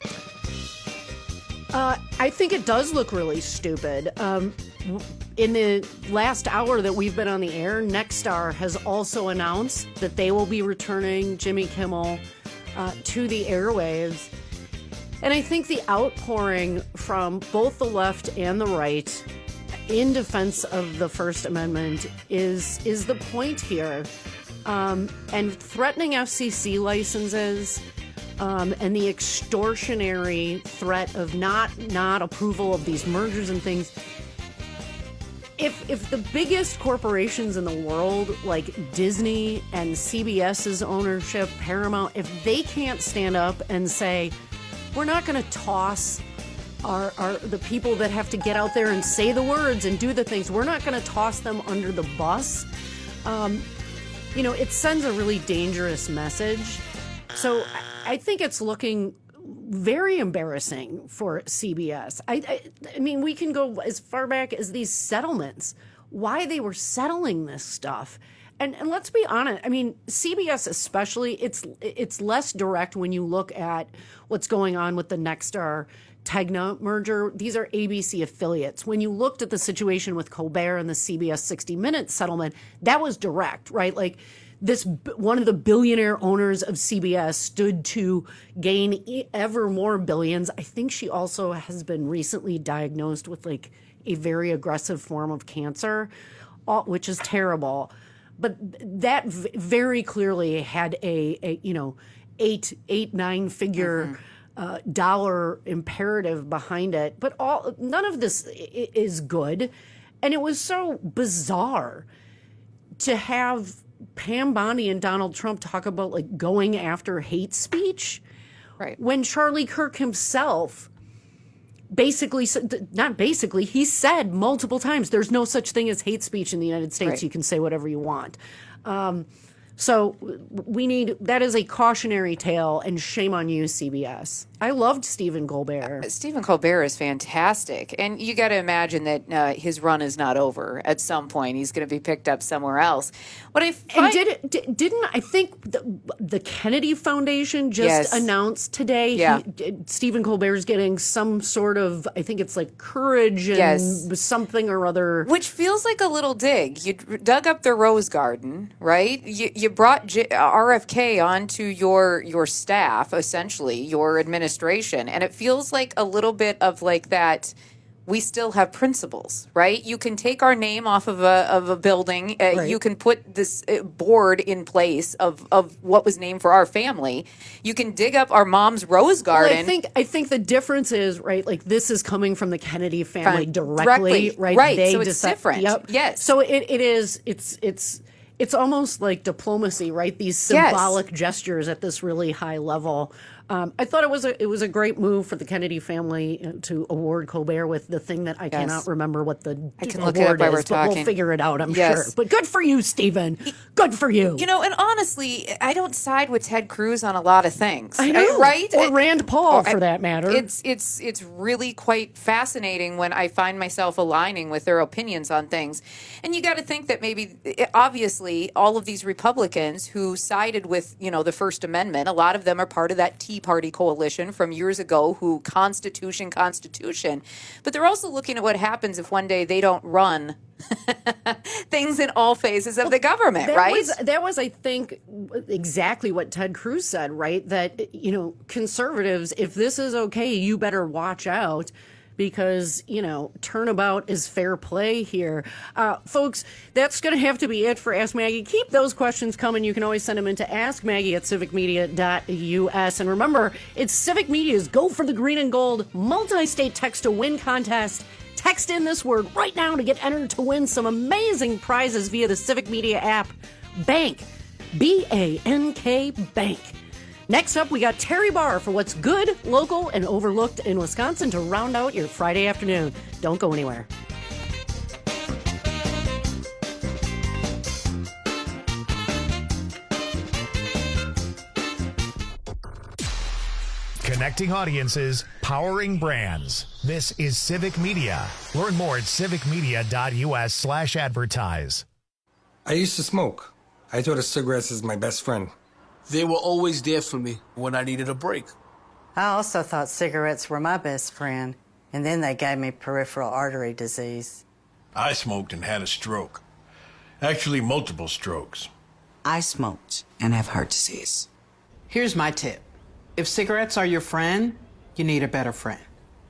Uh, I think it does look really stupid. Um, in the last hour that we've been on the air, Nexstar has also announced that they will be returning Jimmy Kimmel uh, to the airwaves. And I think the outpouring from both the left and the right in defense of the First Amendment is is the point here. Um, and threatening F C C licenses um, and the extortionary threat of not not approval of these mergers and things. If if the biggest corporations in the world, like Disney and CBS's ownership, Paramount, if they can't stand up and say, we're not going to toss our, our the people that have to get out there and say the words and do the things, we're not going to toss them under the bus. Um, you know, it sends a really dangerous message. So I, I think it's looking very embarrassing for C B S. I, I, I mean, we can go as far back as these settlements, why they were settling this stuff. And, and let's be honest, I mean, C B S especially, it's it's less direct when you look at what's going on with the Nexstar Tegna merger. These are A B C affiliates. When you looked at the situation with Colbert and the C B S sixty minutes settlement, that was direct, right? Like this, one of the billionaire owners of C B S stood to gain ever more billions. I think she also has been recently diagnosed with like a very aggressive form of cancer, which is terrible. But that v- very clearly had a, a you know, eight, eight, nine figure mm-hmm. uh, dollar imperative behind it. But all none of this I- is good. And it was so bizarre to have Pam Bondi and Donald Trump talk about like going after hate speech. Right. When Charlie Kirk himself basically, not basically, he said multiple times, there's no such thing as hate speech in the United States. Right. You can say whatever you want. Um, so we need, that is a cautionary tale, and shame on you, C B S. I loved Stephen Colbert. Uh, Stephen Colbert is fantastic. And you got to imagine that uh, his run is not over. At some point, he's going to be picked up somewhere else. What I find- and did it, did, didn't, I think the, the Kennedy Foundation just yes. announced today, yeah. he, Stephen Colbert's getting some sort of, I think it's like courage and yes. something or other. Which feels like a little dig. You dug up the Rose Garden, right? You, you brought J- R F K onto your, your staff, essentially, your administration. And it feels like a little bit of like that. We still have principles, right? You can take our name off of a of a building. Uh, right. You can put this board in place of, of what was named for our family. You can dig up our mom's rose garden. Well, I think I think the difference is, right, like this is coming from the Kennedy family From, directly, directly, right? Right. They so it's decide, different. Yep. Yes. So it, it is. It's it's it's almost like diplomacy, right? These symbolic yes. gestures at this really high level. Um, I thought it was a it was a great move for the Kennedy family to award Colbert with the thing that I yes. cannot remember what the I can award look it up while is, we're but talking. we'll figure it out, I'm yes. sure. But good for you, Stephen. Good for you. You know, and honestly, I don't side with Ted Cruz on a lot of things. I know, right? Or Rand Paul, or, for that matter. It's it's it's really quite fascinating when I find myself aligning with their opinions on things. And you got to think that maybe, obviously, all of these Republicans who sided with, you know, the First Amendment, a lot of them are part of that Tea Party coalition from years ago who Constitution, Constitution. But they're also looking at what happens if one day they don't run things in all phases of the government, that right? Was, that was, I think, exactly what Ted Cruz said, right? That, you know, conservatives, if this is okay, you better watch out. Because, you know, turnabout is fair play here. Uh, folks, that's going to have to be it for Ask Maggie. Keep those questions coming. You can always send them into askmaggie at civic media dot u s. And remember, it's Civic Media's Go for the Green and Gold multi-state text-to-win contest. Text in this word right now to get entered to win some amazing prizes via the Civic Media app. Bank, B A N K, Bank. Next up, we got Terry Barr for what's good, local, and overlooked in Wisconsin to round out your Friday afternoon. Don't go anywhere. Connecting audiences, powering brands. This is Civic Media. Learn more at civicmedia.us slash advertise. I used to smoke. I thought of cigarettes as my best friend. They were always there for me when I needed a break. I also thought cigarettes were my best friend, and then they gave me peripheral artery disease. I smoked and had a stroke. Actually, multiple strokes. I smoked and have heart disease. Here's my tip. If cigarettes are your friend, you need a better friend.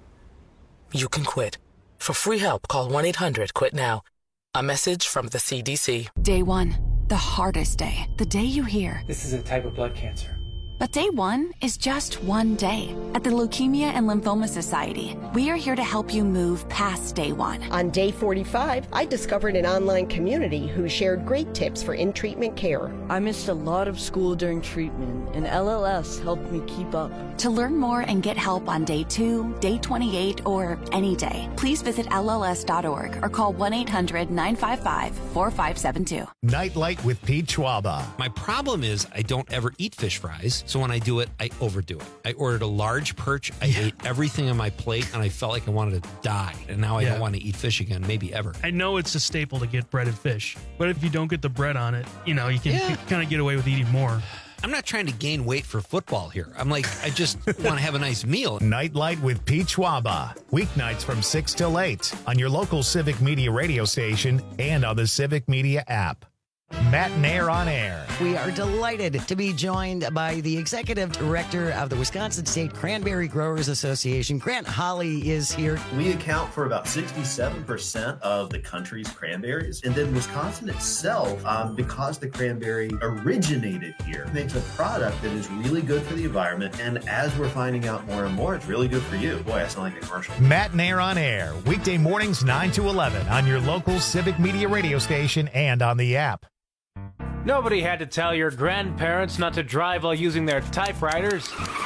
You can quit. For free help, call one eight hundred quit now. A message from the C D C. Day one, the hardest day. The day you hear, this is a type of blood cancer. But day one is just one day. At the Leukemia and Lymphoma Society, we are here to help you move past day one. On day forty-five, I discovered an online community who shared great tips for in-treatment care. I missed a lot of school during treatment, and L L S helped me keep up. To learn more and get help on day two, day twenty-eight, or any day, please visit L L S dot org or call one eight hundred nine five five four five seven two. Nightlight with Pete Schwaba. My problem is I don't ever eat fish fries, so when I do it, I overdo it. I ordered a large perch, I yeah. ate everything on my plate, and I felt like I wanted to die. And now I yeah. don't want to eat fish again, maybe ever. I know it's a staple to get breaded fish, but if you don't get the bread on it, you know, you can yeah. kind of get away with eating more. I'm not trying to gain weight for football here. I'm like, I just want to have a nice meal. Nightlight with Pete Schwaba. Weeknights from six till eight on your local Civic Media radio station and on the Civic Media app. Matt Nair on air. We are delighted to be joined by the executive director of the Wisconsin State Cranberry Growers Association. Grant Holly is here. We account for about sixty-seven percent of the country's cranberries. And then Wisconsin itself, um, because the cranberry originated here, makes a product that is really good for the environment. And as we're finding out more and more, it's really good for you. Boy, I sound like a commercial. Matt Nair on air. Weekday mornings nine to eleven on your local Civic Media radio station and on the app. Nobody had to tell your grandparents not to drive while using their typewriters.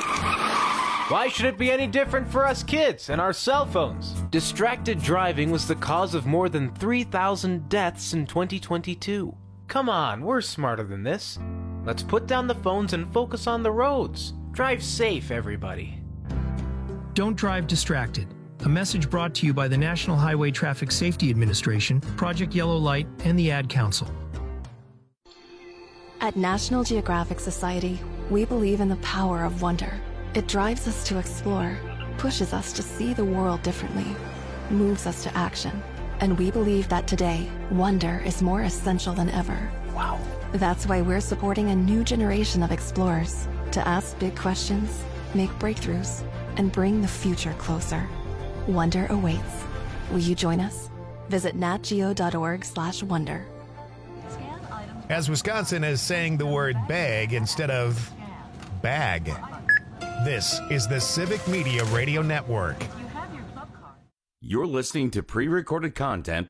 Why should it be any different for us kids and our cell phones? Distracted driving was the cause of more than three thousand deaths in twenty twenty-two. Come on, we're smarter than this. Let's put down the phones and focus on the roads. Drive safe, everybody. Don't drive distracted. A message brought to you by the National Highway Traffic Safety Administration, Project Yellow Light, and the Ad Council. At National Geographic Society, we believe in the power of wonder. It drives us to explore, pushes us to see the world differently, moves us to action. And we believe that today, wonder is more essential than ever. Wow. That's why we're supporting a new generation of explorers to ask big questions, make breakthroughs, and bring the future closer. Wonder awaits. Will you join us? Visit natgeo.org slash wonder. As Wisconsin is saying the word bag instead of bag. This is the Civic Media Radio Network. You're listening to pre-recorded content.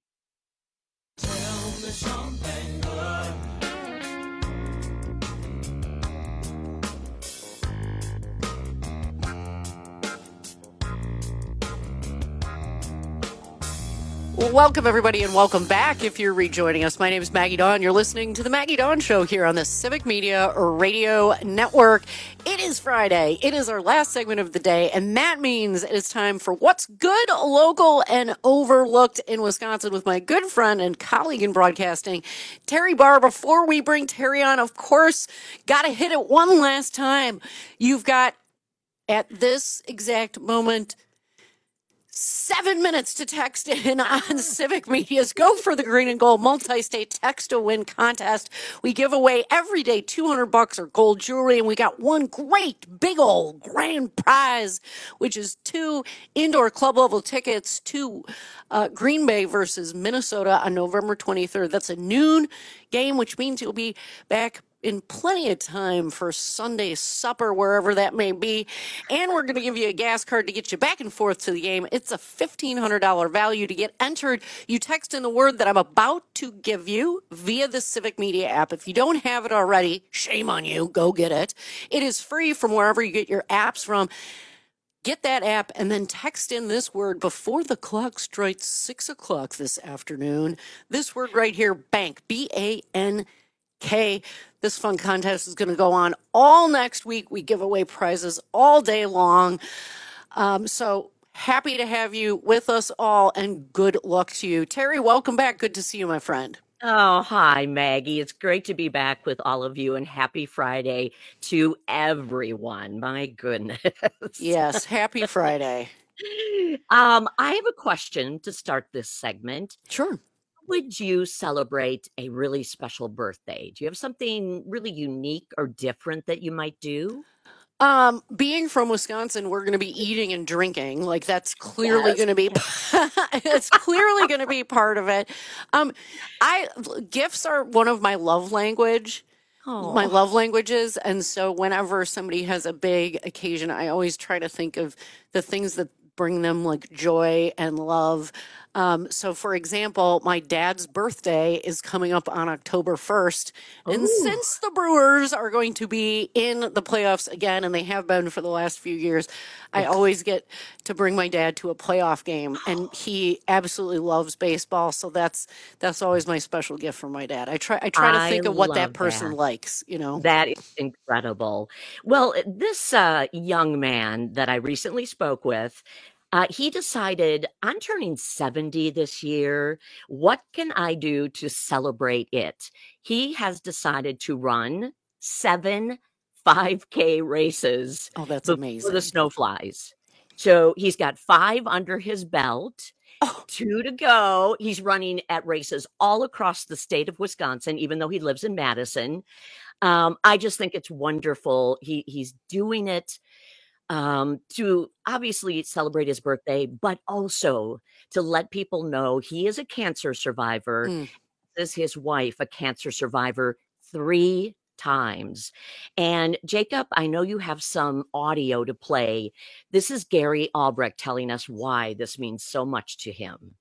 Welcome, everybody, and welcome back if you're rejoining us. My name is Maggie Dawn. You're listening to the Maggie Dawn Show here on the Civic Media Radio Network. It is Friday. It is our last segment of the day, and that means it is time for What's Good, Local, and Overlooked in Wisconsin with my good friend and colleague in broadcasting, Terry Barr. Before we bring Terry on, of course, got to hit it one last time. You've got, at this exact moment, Seven minutes to text in on Civic Media's Go for the Green and Gold multi-state text-to-win contest. We give away every day two hundred bucks or gold jewelry, and we got one great big old grand prize, which is two indoor club-level tickets to uh, Green Bay versus Minnesota on November twenty-third. That's a noon game, which means you'll be back in plenty of time for Sunday supper, wherever that may be. And we're going to give you a gas card to get you back and forth to the game. It's a fifteen hundred dollars value. To get entered, you text in the word that I'm about to give you via the Civic Media app. If you don't have it already, shame on you. Go get it. It is free from wherever you get your apps from. Get that app and then text in this word before the clock strikes six o'clock this afternoon. This word right here, bank, B A N K. This fun contest is going to go on all next week. We give away prizes all day long. Um, so happy to have you with us all, and good luck to you. Terry, welcome back. Good to see you, my friend. Oh, hi, Maggie. It's great to be back with all of you, and happy Friday to everyone. My goodness. Yes, happy Friday. um, I have a question to start this segment. Sure. Would you celebrate a really special birthday? Do you have something really unique or different that you might do? Um, being from Wisconsin, we're going to be eating and drinking. Like that's clearly Yes. going to be, it's clearly going to be part of it. Um, I gifts are one of my love language, Aw. my love languages, and so whenever somebody has a big occasion, I always try to think of the things that bring them like joy and love. Um, so, for example, my dad's birthday is coming up on October first. And Ooh. since the Brewers are going to be in the playoffs again, and they have been for the last few years, I always get to bring my dad to a playoff game. And he absolutely loves baseball. So that's that's always my special gift for my dad. I try I try to I think of what that love person that. likes, you know? That is incredible. Well, this uh, young man that I recently spoke with, uh, he decided, I'm turning seventy this year. What can I do to celebrate it? He has decided to run seven five K races. Oh, that's before amazing. the snow flies. So he's got five under his belt. Oh. Two to go. He's running at races all across the state of Wisconsin, even though he lives in Madison. Um, I just think it's wonderful. He he's doing it um, to obviously celebrate his birthday, but also to let people know he is a cancer survivor. Mm. Is his wife a cancer survivor three times? And Jacob, I know you have some audio to play. This is Gary Albrecht telling us why this means so much to him.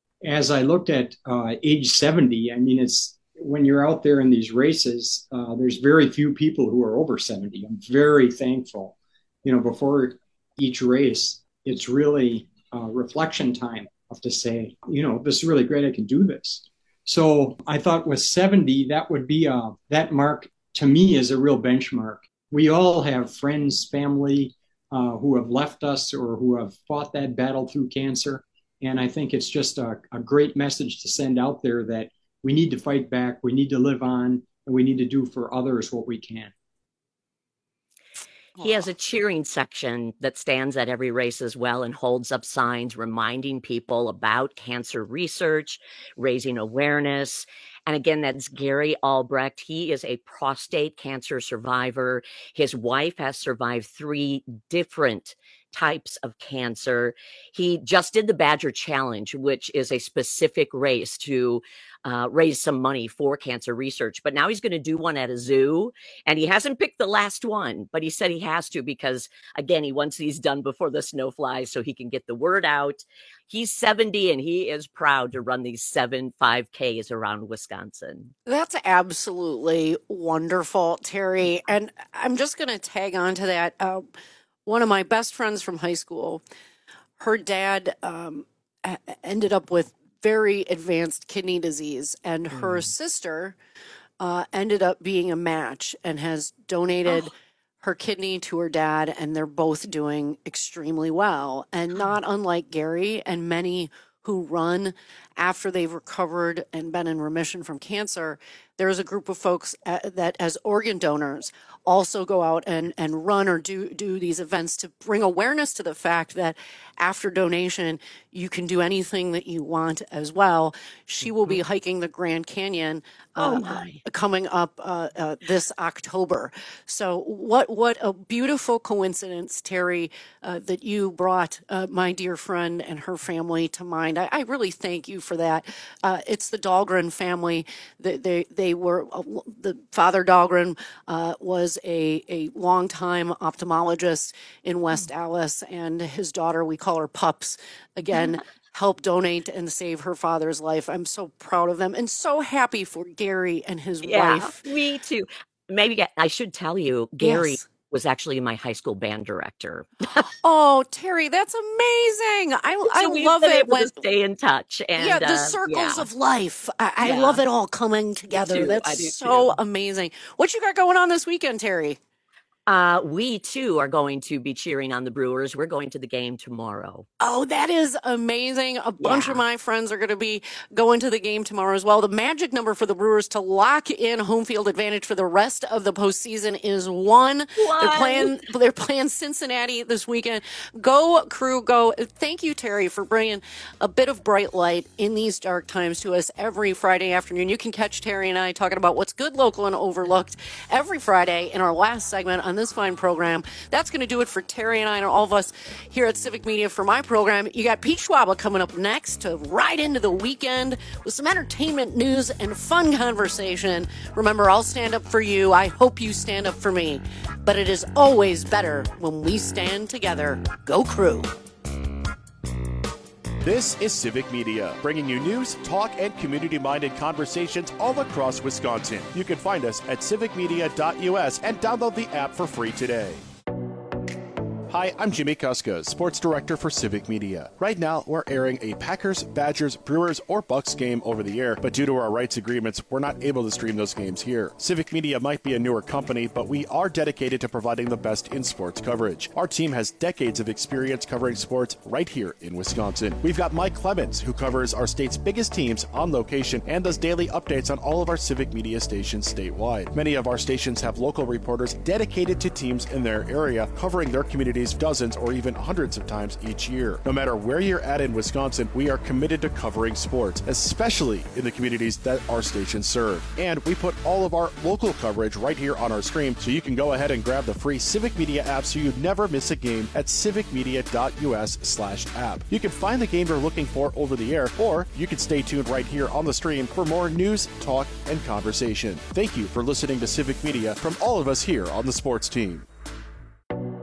As I looked at uh, age seventy, I mean, it's when you're out there in these races, uh, there's very few people who are over seventy. I'm very thankful. You know, before each race, it's really uh, reflection time of to say, you know, this is really great. I can do this. So I thought with seventy, that would be uh, that mark to me is a real benchmark. We all have friends, family uh, who have left us or who have fought that battle through cancer. And I think it's just a, a great message to send out there that we need to fight back, we need to live on, and we need to do for others what we can. He has a cheering section that stands at every race as well and holds up signs reminding people about cancer research, raising awareness. And again, that's Gary Albrecht. He is a prostate cancer survivor. His wife has survived three different types of cancer. He just did the Badger Challenge, which is a specific race to uh, raise some money for cancer research. But now he's going to do one at a zoo, and he hasn't picked the last one, but he said he has to because, again, he wants these done before the snow flies so he can get the word out. He's seventy, and he is proud to run these seven five Ks around Wisconsin. That's absolutely wonderful, Terry. And I'm just going to tag on to that. Uh, one of my best friends from high school, her dad um, a- ended up with very advanced kidney disease, and her Mm. sister uh, ended up being a match and has donated her kidney to her dad, and they're both doing extremely well. And not unlike Gary and many who run after they've recovered and been in remission from cancer, there's a group of folks uh, that as organ donors also go out and, and run or do, do these events to bring awareness to the fact that after donation, you can do anything that you want as well. She will be hiking the Grand Canyon uh, Oh, my. coming up uh, uh, this October. So what what a beautiful coincidence, Terry, uh, that you brought uh, my dear friend and her family to mind. I, I really thank you for that. Uh, it's the Dahlgren family. They, they, they they were, uh, the Father Dahlgren uh, was a, a longtime ophthalmologist in West Allis, and his daughter, we call her Pups, again, helped donate and save her father's life. I'm so proud of them and so happy for Gary and his Yeah, wife. me too. Maybe I should tell you, Gary Yes. was actually my high school band director. Oh, Terry, that's amazing. I, I So we've love been it able when to stay in touch. And yeah, the uh, circles yeah. of life. I, I Yeah. love it all coming together. too. I That's do so too. amazing. What you got going on this weekend, Terry? Uh, we too are going to be cheering on the Brewers. We're going to the game tomorrow. Oh, that is amazing. A bunch Yeah. of my friends are going to be going to the game tomorrow as well. The magic number for the Brewers to lock in home field advantage for the rest of the postseason is one. One. They're playing, they're playing Cincinnati this weekend. Go, Crew, go. Thank you, Terry, for bringing a bit of bright light in these dark times to us every Friday afternoon. You can catch Terry and I talking about what's good, local, and overlooked every Friday in our last segment on this fine program. That's going to do it for Terry and I and all of us here at Civic Media for my program. You got Pete Schwaba coming up next to ride into the weekend with some entertainment news and fun conversation. Remember, I'll stand up for you. I hope you stand up for me. But it is always better when we stand together. Go Crew. This is Civic Media, bringing you news, talk, and community-minded conversations all across Wisconsin. You can find us at civic media dot U S and download the app for free today. Hi, I'm Jimmy Kuska, Sports Director for Civic Media. Right now, we're airing a Packers, Badgers, Brewers, or Bucks game over the air, but due to our rights agreements, we're not able to stream those games here. Civic Media might be a newer company, but we are dedicated to providing the best in sports coverage. Our team has decades of experience covering sports right here in Wisconsin. We've got Mike Clemens, who covers our state's biggest teams on location and does daily updates on all of our Civic Media stations statewide. Many of our stations have local reporters dedicated to teams in their area, covering their communities dozens or even hundreds of times each year. No matter where you're at in Wisconsin, we are committed to covering sports, especially in the communities that our stations serve. And we put all of our local coverage right here on our stream, so you can go ahead and grab the free Civic Media app so you never miss a game at civic media dot U S slash app. You can find the game you're looking for over the air, or you can stay tuned right here on the stream for more news, talk, and conversation. Thank you for listening to Civic Media from all of us here on the sports team.